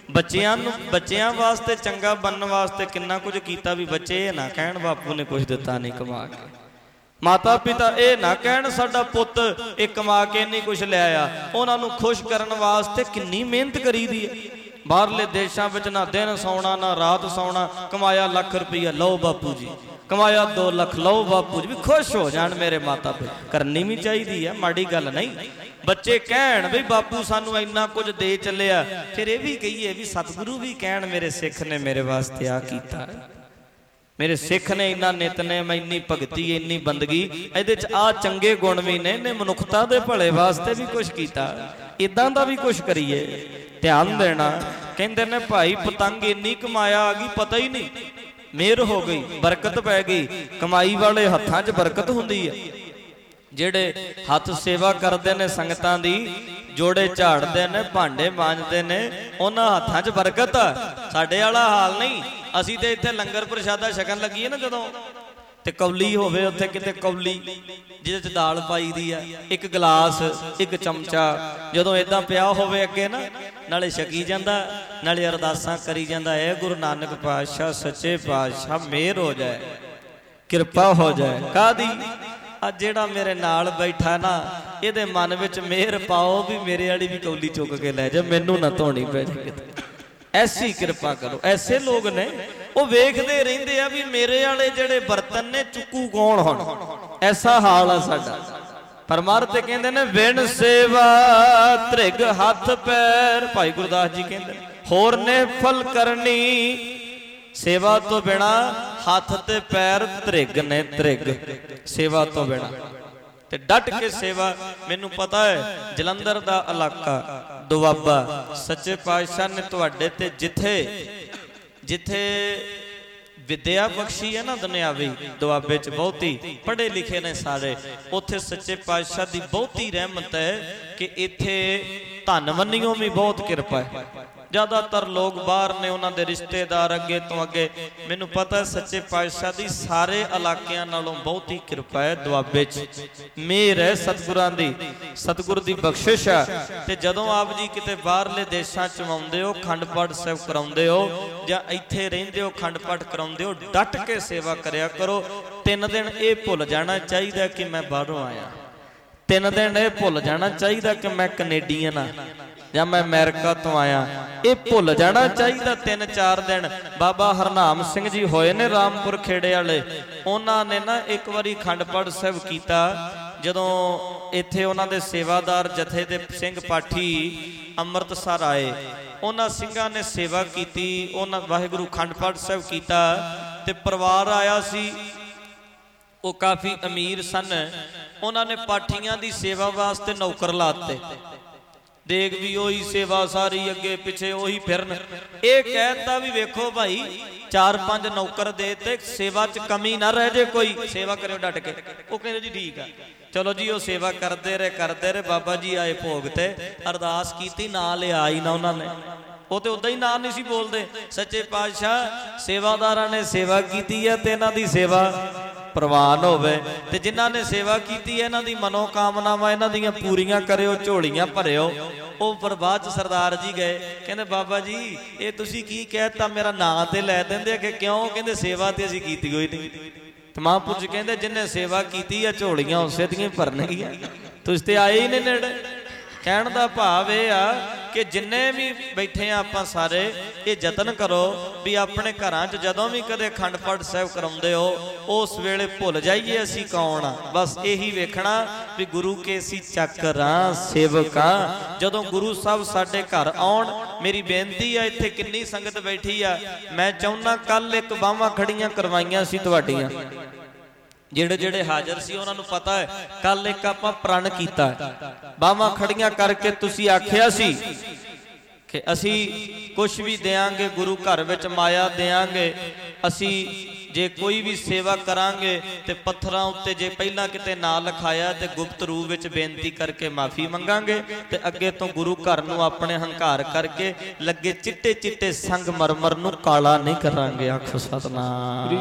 ਬੱਚਿਆਂ ਵਾਸਤੇ ਚੰਗਾ ਬਣਨ ਵਾਸਤੇ ਕਿੰਨਾ ਕੁਝ ਕੀਤਾ ਵੀ ਬੱਚੇ ਇਹ ਨਾ ਕਹਿਣ ਬਾਪੂ ਨੇ ਕੁਝ ਦਿੱਤਾ ਨਹੀਂ ਕਮਾ ਕੇ। ਮਾਤਾ ਪਿਤਾ ਇਹ ਨਾ ਕਹਿਣ ਸਾਡਾ ਪੁੱਤ ਇਹ ਕਮਾ ਕੇ ਨਹੀਂ ਕੁਝ ਲਿਆਇਆ। ਉਹਨਾਂ ਨੂੰ ਖੁਸ਼ ਕਰਨ ਵਾਸਤੇ ਕਿੰਨੀ ਮਿਹਨਤ ਕਰੀਦੀ ਹੈ। ਬਾਹਰਲੇ ਦੇਸ਼ਾਂ ਵਿੱਚ ਨਾ ਦਿਨ ਸੌਣਾ ਨਾ ਰਾਤ ਸੌਣਾ। ਕਮਾਇਆ ਲੱਖ ਰੁਪਈਆ ਲਓ ਬਾਪੂ ਜੀ, ਕਮਾਇਆ 2 ਲੱਖ ਲਓ ਬਾਪੂ ਜੀ, ਵੀ ਖੁਸ਼ ਹੋ ਜਾਣ ਮੇਰੇ ਮਾਤਾ ਪਿਤਾ। ਕਰਨੀ ਵੀ ਚਾਹੀਦੀ ਹੈ, ਮਾੜੀ ਗੱਲ ਨਹੀਂ। ਬੱਚੇ ਕਹਿਣ ਵੀ ਬਾਪੂ ਸਾਨੂੰ ਇੰਨਾ ਕੁਝ ਦੇ ਚੱਲਿਆ, ਫਿਰ ਇਹ ਵੀ ਕਹੀਏ ਵੀ ਸਤਿਗੁਰੂ ਵੀ ਕਹਿਣ ਮੇਰੇ ਸਿੱਖ ਨੇ ਮੇਰੇ ਵਾਸਤੇ ਆ ਕੀਤਾ, ਮੇਰੇ ਸਿੱਖ ਨੇ ਇੰਨਾ ਨਿਤਨੇਮ, ਇੰਨੀ ਭਗਤੀ, ਇੰਨੀ ਬੰਦਗੀ, ਇਹਦੇ 'ਚ ਆ ਚੰਗੇ ਗੁਣ ਵੀ ਨੇ, ਇਹਨੇ ਮਨੁੱਖਤਾ ਦੇ ਭਲੇ ਵਾਸਤੇ ਵੀ ਕੁਝ ਕੀਤਾ। ਇਦਾਂ ਦਾ ਵੀ ਕੁਝ ਕਰੀਏ, ਧਿਆਨ ਦੇਣਾ। ਕਹਿੰਦੇ ਨੇ ਭਾਈ ਪਤੰਗ ਇੰਨੀ ਕਮਾਇਆ ਆ ਗਈ ਪਤਾ ਹੀ ਨਹੀਂ, ਮਿਹਰ ਹੋ ਗਈ, ਬਰਕਤ ਪੈ ਗਈ। ਕਮਾਈ ਵਾਲੇ ਹੱਥਾਂ 'ਚ ਬਰਕਤ ਹੁੰਦੀ ਹੈ। ਜਿਹੜੇ ਹੱਥ ਸੇਵਾ ਕਰਦੇ ਨੇ ਸੰਗਤਾਂ ਦੀ, ਜੋੜੇ ਝਾੜਦੇ ਨੇ, ਭਾਂਡੇ ਮਾਂਜਦੇ ਨੇ, ਉਹਨਾਂ ਹੱਥਾਂ 'ਚ ਬਰਕਤ ਆ। ਸਾਡੇ ਵਾਲਾ ਹਾਲ ਨਹੀਂ। ਅਸੀਂ ਤੇ ਇੱਥੇ ਲੰਗਰ ਪ੍ਰਸ਼ਾਦਾ ਛਕਣ ਲੱਗੀਏ ਨਾ ਜਦੋਂ, ਤੇ ਕੌਲੀ ਹੋਵੇ ਉੱਥੇ ਕਿਤੇ, ਕੌਲੀ ਜਿਹਦੇ 'ਚ ਦਾਲ ਪਾਈ ਦੀ ਆ, ਇੱਕ ਗਲਾਸ, ਇੱਕ ਚਮਚਾ, ਜਦੋਂ ਇਦਾਂ ਪਿਆ ਹੋਵੇ ਅੱਗੇ ਨਾ, ਨਾਲੇ ਛਕੀ ਜਾਂਦਾ ਨਾਲੇ ਅਰਦਾਸਾਂ ਕਰੀ ਜਾਂਦਾ। ਇਹ ਗੁਰੂ ਨਾਨਕ ਪਾਤਸ਼ਾਹ ਸੱਚੇ ਪਾਤਸ਼ਾਹ ਮਿਹਰ ਹੋ ਜਾਏ, ਕਿਰਪਾ ਹੋ ਜਾਏ। ਕਾਹਦੀ? ਆ ਜਿਹੜਾ ਮੇਰੇ ਨਾਲ ਬੈਠਾ ਨਾ, ਇਹਦੇ ਮਨ ਵਿੱਚ ਮਿਹਰ ਪਾਓ ਵੀ ਮੇਰੇ ਵਾਲੀ ਵੀ ਕੌਲੀ ਚੁੱਕ ਕੇ ਲੈ ਜਾ, ਮੈਨੂੰ ਨਾ ਧੋਣੀ ਪੈ ਜਾਏ। ਐਸੀ ਕਿਰਪਾ ਕਰੋ। ਐਸੇ ਲੋਕ ਨੇ ਉਹ ਵੇਖਦੇ ਰਹਿੰਦੇ ਆ ਵੀ ਮੇਰੇ ਵਾਲੇ ਜਿਹੜੇ ਬਰਤਨ ਨੇ ਚੁੱਕੂ ਕੌਣ ਹੁਣ। ਐਸਾ ਹਾਲ ਆ ਸਾਡਾ। ਪਰਮਾਰਥ ਤੇ ਕਹਿੰਦੇ ਨੇ ਵਿਣ ਸੇਵਾ ਧ੍ਰਿਗ ਹੱਥ ਪੈਰ। ਭਾਈ ਗੁਰਦਾਸ ਜੀ ਕਹਿੰਦੇ ਹੋਰ ਨੇ ਫਲ ਕਰਨੀ। ਸੇਵਾ ਤੋਂ ਬਿਨਾ ਹੱਥ ਤੇ ਪੈਰ ਧ੍ਰਿਗ ਨੇ, ਧ੍ਰਿਗ ਸੇਵਾ ਤੋਂ ਬਿਨਾ। ਤੇ ਡਟ ਕੇ ਸੇਵਾ। ਮੈਨੂੰ ਪਤਾ ਹੈ ਜਲੰਧਰ ਦਾ ਇਲਾਕਾ ਦੁਆਬਾ, ਸੱਚੇ ਪਾਤਸ਼ਾਹ ਨੇ ਤੁਹਾਡੇ ਤੇ ਜਿੱਥੇ ਵਿਦਿਆ ਬਖਸ਼ੀ ਹੈ ਨਾ ਦੁਨਿਆਵੀ, ਦੁਆਬੇ 'ਚ ਬਹੁਤੀ ਪੜ੍ਹੇ ਲਿਖੇ ਨੇ ਸਾਰੇ, ਉੱਥੇ ਸੱਚੇ ਪਾਤਸ਼ਾਹ ਦੀ ਬਹੁਤੀ ਰਹਿਮਤ ਹੈ ਕਿ ਇੱਥੇ ਧਨ ਵੰਨੀਓ ਵੀ ਬਹੁਤ ਕਿਰਪਾ ਹੈ। ਜ਼ਿਆਦਾਤਰ ਲੋਕ ਬਾਹਰ ਨੇ, ਉਹਨਾਂ ਦੇ ਰਿਸ਼ਤੇਦਾਰ ਅੱਗੇ ਤੋਂ ਅੱਗੇ। ਮੈਨੂੰ ਪਤਾ ਸੱਚੇ ਪਾਤਸ਼ਾਹ ਦੀ ਸਾਰੇ ਇਲਾਕਿਆਂ ਨਾਲੋਂ ਬਹੁਤੀ ਕਿਰਪਾ ਹੈ ਦੁਆਬੇ 'ਚ। ਮਿਹਰ ਹੈ ਸਤਿਗੁਰਾਂ ਦੀ, ਸਤਿਗੁਰ ਦੀ ਬਖਸ਼ਿਸ਼ ਹੈ। ਤੇ ਜਦੋਂ ਆਪ ਜੀ ਕਿਤੇ ਬਾਹਰਲੇ ਦੇਸ਼ਾਂ 'ਚ ਆਉਂਦੇ ਹੋ, ਅਖੰਡ ਪਾਠ ਸਾਹਿਬ ਕਰਾਉਂਦੇ ਹੋ, ਜਾਂ ਇੱਥੇ ਰਹਿੰਦੇ ਹੋ ਅਖੰਡ ਪਾਠ ਕਰਾਉਂਦੇ ਹੋ, ਡਟ ਕੇ ਸੇਵਾ ਕਰਿਆ ਕਰੋ। 3 ਦਿਨ ਇਹ ਭੁੱਲ ਜਾਣਾ ਚਾਹੀਦਾ ਕਿ ਮੈਂ ਬਾਹਰੋਂ ਆਇਆ। 3 ਦਿਨ ਇਹ ਭੁੱਲ ਜਾਣਾ ਚਾਹੀਦਾ ਕਿ ਮੈਂ ਕੈਨੇਡੀਅਨ ਆ, ਜਾਂ ਮੈਂ ਅਮਰੀਕਾ ਤੋਂ ਆਇਆ, ਇਹ ਭੁੱਲ ਜਾਣਾ ਚਾਹੀਦਾ। 3-4 ਦਿਨ ਬਾਬਾ ਹਰਨਾਮ ਸਿੰਘ ਜੀ ਹੋਏ ਨੇ ਰਾਮਪੁਰ ਖੇੜੇ ਵਾਲੇ, ਉਹਨਾਂ ਨੇ ਨਾ ਇੱਕ ਵਾਰੀ ਅਖੰਡ ਪਾਠ ਸਾਹਿਬ ਕੀਤਾ। ਜਦੋਂ ਇੱਥੇ ਉਹਨਾਂ ਦੇ ਸੇਵਾਦਾਰ ਜਥੇ ਦੇ ਸਿੰਘ ਪਾਠੀ ਅੰਮ੍ਰਿਤਸਰ ਆਏ, ਉਹਨਾਂ ਸਿੰਘਾਂ ਨੇ ਸੇਵਾ ਕੀਤੀ, ਉਹਨਾਂ ਵਾਹਿਗੁਰੂ ਅਖੰਡ ਪਾਠ ਸਾਹਿਬ ਕੀਤਾ ਤੇ ਪਰਿਵਾਰ ਆਇਆ ਸੀ, ਉਹ ਕਾਫੀ ਅਮੀਰ ਸਨ। ਉਹਨਾਂ ਨੇ ਪਾਠੀਆਂ ਦੀ ਸੇਵਾ ਵਾਸਤੇ ਨੌਕਰ ਲਾਤੇ, ਦੇਖ ਵੀ ਉਹੀ ਸੇਵਾ ਸਾਰੀ, ਅੱਗੇ ਪਿੱਛੇ ਉਹੀ ਫਿਰਨ। ਇਹ ਕਹਿਤਾ ਵੀ ਵੇਖੋ ਭਾਈ 4-5 ਨੌਕਰ ਦੇ ਤੇ ਸੇਵਾ 'ਚ ਕਮੀ ਨਾ ਰਹਿ ਜੇ, ਕੋਈ ਸੇਵਾ ਕਰਿਓ ਡਟ ਕੇ। ਉਹ ਕਹਿੰਦੇ ਜੀ ਠੀਕ ਆ। ਚਲੋ ਜੀ ਉਹ ਸੇਵਾ ਕਰਦੇ ਰਹੇ। ਬਾਬਾ ਜੀ ਆਏ ਭੋਗ ਤੇ, ਅਰਦਾਸ ਕੀਤੀ, ਨਾਂ ਲਿਆ ਹੀ ਨਾ ਉਹਨਾਂ ਨੇ। ਉਹ ਤੇ ਉਦਾਂ ਹੀ ਨਾਂ ਨਹੀਂ ਸੀ ਬੋਲਦੇ। ਸੱਚੇ ਪਾਤਸ਼ਾਹ ਸੇਵਾਦਾਰਾਂ ਨੇ ਸੇਵਾ ਕੀਤੀ ਹੈ ਤੇ ਇਹਨਾਂ ਦੀ ਸੇਵਾ ਪ੍ਰਵਾਨ ਹੋਵੇ, ਤੇ ਜਿਨ੍ਹਾਂ ਨੇ ਸੇਵਾ ਕੀਤੀ ਹੈ ਇਹਨਾਂ ਦੀ ਮਨੋਕਾਮਨਾਵਾਂ ਇਹਨਾਂ ਦੀਆਂ ਪੂਰੀਆਂ ਕਰਿਓ, ਝੋਲੀਆਂ ਭਰਿਓ। ਉਹ ਪਰ ਬਾਅਦ ਚ ਸਰਦਾਰ ਜੀ ਗਏ, ਕਹਿੰਦੇ ਬਾਬਾ ਜੀ ਇਹ ਤੁਸੀਂ ਕੀ ਕਹਿਤਾ, ਮੇਰਾ ਨਾਂ ਤੇ ਲੈ ਦਿੰਦੇ ਕਿ ਕਿਉਂ? ਕਹਿੰਦੇ ਸੇਵਾ ਤੇ ਅਸੀਂ ਕੀਤੀ ਹੋਈ ਨਹੀਂ। ਤੇ ਮਹਾਂਪੁਰਸ਼ ਕਹਿੰਦੇ ਜਿੰਨੇ ਸੇਵਾ ਕੀਤੀ ਆ ਝੋਲੀਆਂ ਉਸੇ ਦੀਆਂ ਭਰਨਗੀਆਂ, ਤੁਸੀਂ ਤੇ ਆਏ ਹੀ ਨਹੀਂ ਨੇੜੇ। ਕਹਿਣ ਦਾ ਭਾਵ ਇਹ ਆ ਕਿ ਜਿੰਨੇ ਵੀ ਬੈਠੇ ਆ ਆਪਾਂ ਸਾਰੇ, ਇਹ ਯਤਨ ਕਰੋ ਵੀ ਆਪਣੇ ਘਰਾਂ 'ਚ ਜਦੋਂ ਵੀ ਕਦੇ ਅਖੰਡ ਪਾਠ ਸਾਹਿਬ ਕਰਾਉਂਦੇ ਹੋ, ਉਸ ਵੇਲੇ ਭੁੱਲ ਜਾਈਏ ਅਸੀਂ ਕੌਣ ਆ। ਬਸ ਇਹੀ ਵੇਖਣਾ ਵੀ ਗੁਰੂ ਕੇ ਅਸੀਂ ਚੱਕਰਾਂ ਸੇਵਕਾਂ। ਜਦੋਂ ਗੁਰੂ ਸਾਹਿਬ ਸਾਡੇ ਘਰ ਆਉਣ, ਮੇਰੀ ਬੇਨਤੀ ਆ, ਇੱਥੇ ਕਿੰਨੀ ਸੰਗਤ ਬੈਠੀ ਆ, ਮੈਂ ਚਾਹੁੰਦਾ ਕੱਲ ਇੱਕ ਬਾਹਾਂ ਖੜੀਆਂ ਕਰਵਾਈਆਂ ਸੀ ਤੁਹਾਡੀਆਂ, ਜਿਹੜੇ ਹਾਜ਼ਰ ਸੀ ਉਹਨਾਂ ਨੂੰ ਪਤਾ ਹੈ। ਕੱਲ ਇੱਕ ਆਪਾਂ ਪ੍ਰਣ ਕੀਤਾ, ਬਾਹਾਂ ਖੜੀਆਂ ਕਰਕੇ ਤੁਸੀਂ ਆਖਿਆ ਸੀ ਕਿ ਅਸੀਂ ਕੁਛ ਵੀ ਦੇਾਂਗੇ ਗੁਰੂ ਘਰ ਵਿੱਚ, ਮਾਇਆ ਦੇਾਂਗੇ ਅਸੀਂ, ਜੇ ਕੋਈ ਵੀ ਸੇਵਾ ਕਰਾਂਗੇ ਤੇ ਪੱਥਰਾਂ ਉੱਤੇ ਜੇ ਪਹਿਲਾਂ ਕਿਤੇ ਨਾਂ ਲਿਖਾਇਆ ਤੇ ਗੁਪਤ ਰੂਪ ਵਿੱਚ ਬੇਨਤੀ ਕਰਕੇ ਮਾਫੀ ਮੰਗਾਂਗੇ, ਤੇ ਅੱਗੇ ਤੋਂ ਗੁਰੂ ਘਰ ਨੂੰ ਆਪਣੇ ਹੰਕਾਰ ਕਰਕੇ ਲੱਗੇ ਚਿੱਟੇ ਸੰਗਮਰਮਰ ਨੂੰ ਕਾਲਾ ਨਹੀਂ ਕਰਾਂਗੇ। ਆਖੋ ਸਤਨਾਮ।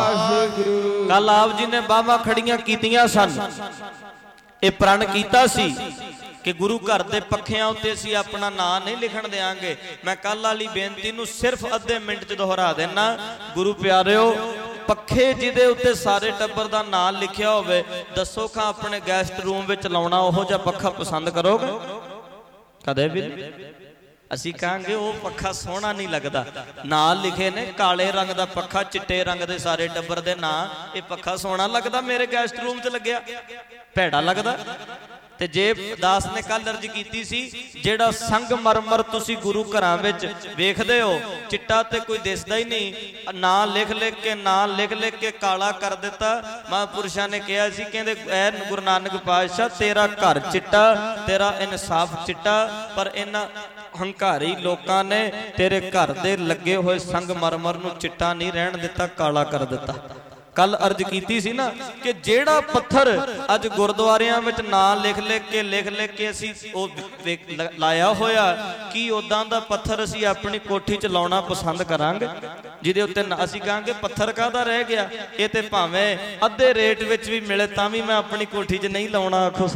ਕੱਲ ਆਪ ਜੀ ਨੇ ਬਾਹਾਂ ਖੜੀਆਂ ਕੀਤੀਆਂ ਸਨ, ਇਹ ਪ੍ਰਣ ਕੀਤਾ ਸੀ ਕਿ ਗੁਰੂ ਘਰ ਦੇ ਪੱਖਿਆਂ ਉੱਤੇ ਅਸੀਂ ਆਪਣਾ ਨਾਂ ਨਹੀਂ ਲਿਖਣ ਦੇਾਂਗੇ। ਮੈਂ ਕੱਲ ਵਾਲੀ ਬੇਨਤੀ ਨੂੰ ਸਿਰਫ ਅੱਧੇ ਮਿੰਟ 'ਚ ਦੁਹਰਾ ਦੇਣਾ। ਗੁਰੂ ਪਿਆਰਿਓ, ਪੱਖੇ ਜਿਹਦੇ ਉੱਤੇ ਸਾਰੇ ਟੱਬਰ ਦਾ ਨਾਂ ਲਿਖਿਆ ਹੋਵੇ, ਦੱਸੋ ਖਾਂ ਆਪਣੇ ਗੈਸਟ ਰੂਮ ਵਿੱਚ ਲਾਉਣਾ ਉਹੋ ਜਿਹਾ ਪੱਖਾ ਪਸੰਦ ਕਰੋਗੇ? ਕਦੇ ਵੀ ਨਹੀਂ। ਅਸੀਂ ਕਹਾਂਗੇ ਉਹ ਪੱਖਾ ਸੋਹਣਾ ਨਹੀਂ ਲੱਗਦਾ। ਨਾਂ ਲਿਖੇ ਨੇ ਕਾਲੇ ਰੰਗ ਦਾ ਪੱਖਾ, ਚਿੱਟੇ ਰੰਗ ਦੇ ਸਾਰੇ ਟੱਬਰ ਦੇ ਨਾਂ, ਇਹ ਪੱਖਾ ਸੋਹਣਾ ਲੱਗਦਾ? ਮੇਰੇ ਗੈਸਟ ਰੂਮ 'ਚ ਲੱਗਿਆ ਭੈੜਾ ਲੱਗਦਾ। ਤੇ ਜੇ ਦਾਸ ਨੇ ਕੱਲ ਅਰਜ਼ ਕੀਤੀ ਸੀ, ਜਿਹੜਾ ਸੰਗਮਰਮਰ ਤੁਸੀਂ ਗੁਰੂ ਘਰਾਂ ਵਿੱਚ ਵੇਖਦੇ ਹੋ, ਚਿੱਟਾ ਤੇ ਕੋਈ ਦਿਸਦਾ ਹੀ ਨਹੀਂ, ਨਾਂ ਲਿਖ ਕੇ ਕਾਲਾ ਕਰ ਦਿੱਤਾ। ਮਹਾਂਪੁਰਸ਼ਾਂ ਨੇ ਕਿਹਾ ਸੀ, ਕਹਿੰਦੇ ਐ ਗੁਰੂ ਨਾਨਕ ਪਾਤਸ਼ਾਹ ਤੇਰਾ ਘਰ ਚਿੱਟਾ, ਤੇਰਾ ਇਨਸਾਫ ਚਿੱਟਾ, ਪਰ ਇਹਨਾਂ ਹੰਕਾਰੀ ਲੋਕਾਂ ਨੇ ਤੇਰੇ ਘਰ ਦੇ ਲੱਗੇ ਹੋਏ ਸੰਗਮਰਮਰ ਨੂੰ ਚਿੱਟਾ ਨਹੀਂ ਰਹਿਣ ਦਿੱਤਾ, ਕਾਲਾ ਕਰ ਦਿੱਤਾ। ਕੱਲ ਅਰਜ਼ ਕੀਤੀ ਸੀ ਨਾ ਕਿ ਜਿਹੜਾ ਪੱਥਰ ਅੱਜ ਗੁਰਦੁਆਰਿਆਂ ਵਿੱਚ ਨਾਂ ਲਿਖ ਕੇ ਅਸੀਂ ਉਹ ਲਾਇਆ ਹੋਇਆ, ਕੀ ਉਦਾਂ ਦਾ ਪੱਥਰ ਅਸੀਂ ਆਪਣੀ ਕੋਠੀ 'ਚ ਲਾਉਣਾ ਪਸੰਦ ਕਰਾਂਗੇ? ਜਿਹਦੇ ਉੱਤੇ ਅਸੀਂ ਕਹਾਂਗੇ ਪੱਥਰ ਕਾਹਦਾ ਰਹਿ ਗਿਆ, ਇਹ ਤੇ ਭਾਵੇਂ ਅੱਧੇ ਰੇਟ ਵਿੱਚ ਵੀ ਮਿਲੇ ਤਾਂ ਵੀ ਮੈਂ ਆਪਣੀ ਕੋਠੀ 'ਚ ਨਹੀਂ ਲਾਉਣਾ। ਆਖੋ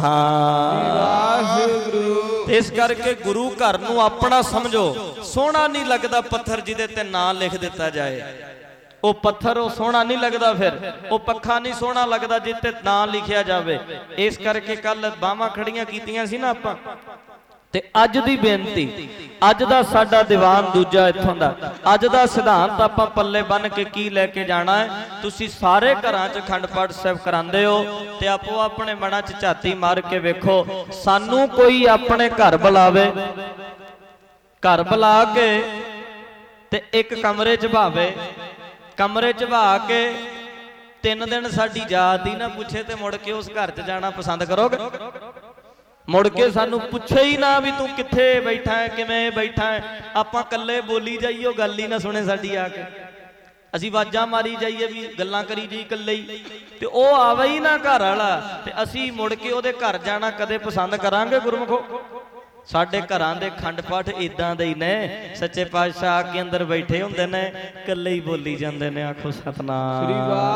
ਸਤਨਾਮ। ਇਸ ਕਰਕੇ ਗੁਰੂ ਘਰ ਨੂੰ ਆਪਣਾ ਸਮਝੋ। ਸੋਹਣਾ ਨਹੀਂ ਲੱਗਦਾ ਪੱਥਰ ਜਿਹਦੇ ਤੇ ਨਾਂ ਲਿਖ ਦਿੱਤਾ ਜਾਏ, ਉਹ ਪੱਥਰ ਉਹ ਸੋਹਣਾ ਨਹੀਂ ਲੱਗਦਾ, ਫਿਰ ਉਹ ਪੱਖਾ ਨਹੀਂ ਸੋਹਣਾ ਲੱਗਦਾ ਜਿੱਤੇ ਨਾਂ ਲਿਖਿਆ ਜਾਵੇ। ਇਸ ਕਰਕੇ ਕੱਲ ਬਾਹਾਂ ਖੜੀਆਂ ਕੀਤੀਆਂ ਸੀ ਨਾ ਆਪਾਂ, ਤੇ ਅੱਜ ਦੀ ਬੇਨਤੀ, ਅੱਜ ਦਾ ਸਾਡਾ ਦੀਵਾਨ ਦੂਜਾ ਇੱਥੋਂ ਦਾ, ਅੱਜ ਦਾ ਸਿਧਾਂਤ ਆਪਾਂ ਪੱਲੇ ਬੰਨ ਕੇ ਕੀ ਲੈ ਕੇ ਜਾਣਾ ਹੈ। ਤੁਸੀਂ ਸਾਰੇ ਘਰਾਂ 'ਚ ਅਖੰਡ ਪਾਠ ਸਾਹਿਬ ਕਰਾਉਂਦੇ ਹੋ ਤੇ ਆਪੋ ਆਪਣੇ ਮਨਾਂ 'ਚ ਝਾਤੀ ਮਾਰ ਕੇ ਵੇਖੋ, ਸਾਨੂੰ ਕੋਈ ਆਪਣੇ ਘਰ ਬੁਲਾਵੇ, ਘਰ ਬੁਲਾ ਕੇ ਤੇ ਇੱਕ ਕਮਰੇ 'ਚ ਭਾਵੇ, ਕਮਰੇ 'ਚ ਬਹਾ ਕੇ 3 ਦਿਨ ਸਾਡੀ ਜਾਤ ਹੀ ਨਾ ਪੁੱਛੇ ਤੇ ਮੁੜ ਕੇ ਉਸ ਘਰ 'ਚ ਜਾਣਾ ਪਸੰਦ ਕਰੋਗੇ? ਮੁੜ ਕੇ ਸਾਨੂੰ ਪੁੱਛੇ ਹੀ ਨਾ ਵੀ ਤੂੰ ਕਿੱਥੇ ਬੈਠਾ ਹੈ, ਕਿਵੇਂ ਬੈਠਾ ਹੈ, ਆਪਾਂ ਇਕੱਲੇ ਬੋਲੀ ਜਾਈਏ, ਉਹ ਗੱਲ ਹੀ ਨਾ ਸੁਣੇ ਸਾਡੀ ਆ ਕੇ, ਅਸੀਂ ਆਵਾਜ਼ਾਂ ਮਾਰੀ ਜਾਈਏ ਵੀ ਗੱਲਾਂ ਕਰੀ ਜਾਈ ਇਕੱਲੇ ਹੀ, ਤੇ ਉਹ ਆਵੇ ਹੀ ਨਾ ਘਰ ਵਾਲਾ, ਤੇ ਅਸੀਂ ਮੁੜ ਕੇ ਉਹਦੇ ਘਰ ਜਾਣਾ ਕਦੇ ਪਸੰਦ ਕਰਾਂਗੇ? ਗੁਰਮੁਖੋ, ਸਾਡੇ ਘਰਾਂ ਦੇ ਅਖੰਡ ਪਾਠ ਇਦਾਂ ਦੇ ਹੀ ਨੇ। ਸੱਚੇ ਪਾਤਸ਼ਾਹ ਆ ਕੇ ਅੰਦਰ ਬੈਠੇ ਹੁੰਦੇ ਨੇ, ਇਕੱਲੇ ਹੀ ਬੋਲੀ ਜਾਂਦੇ ਨੇ। ਆਖੋ ਸਤਨਾਮ।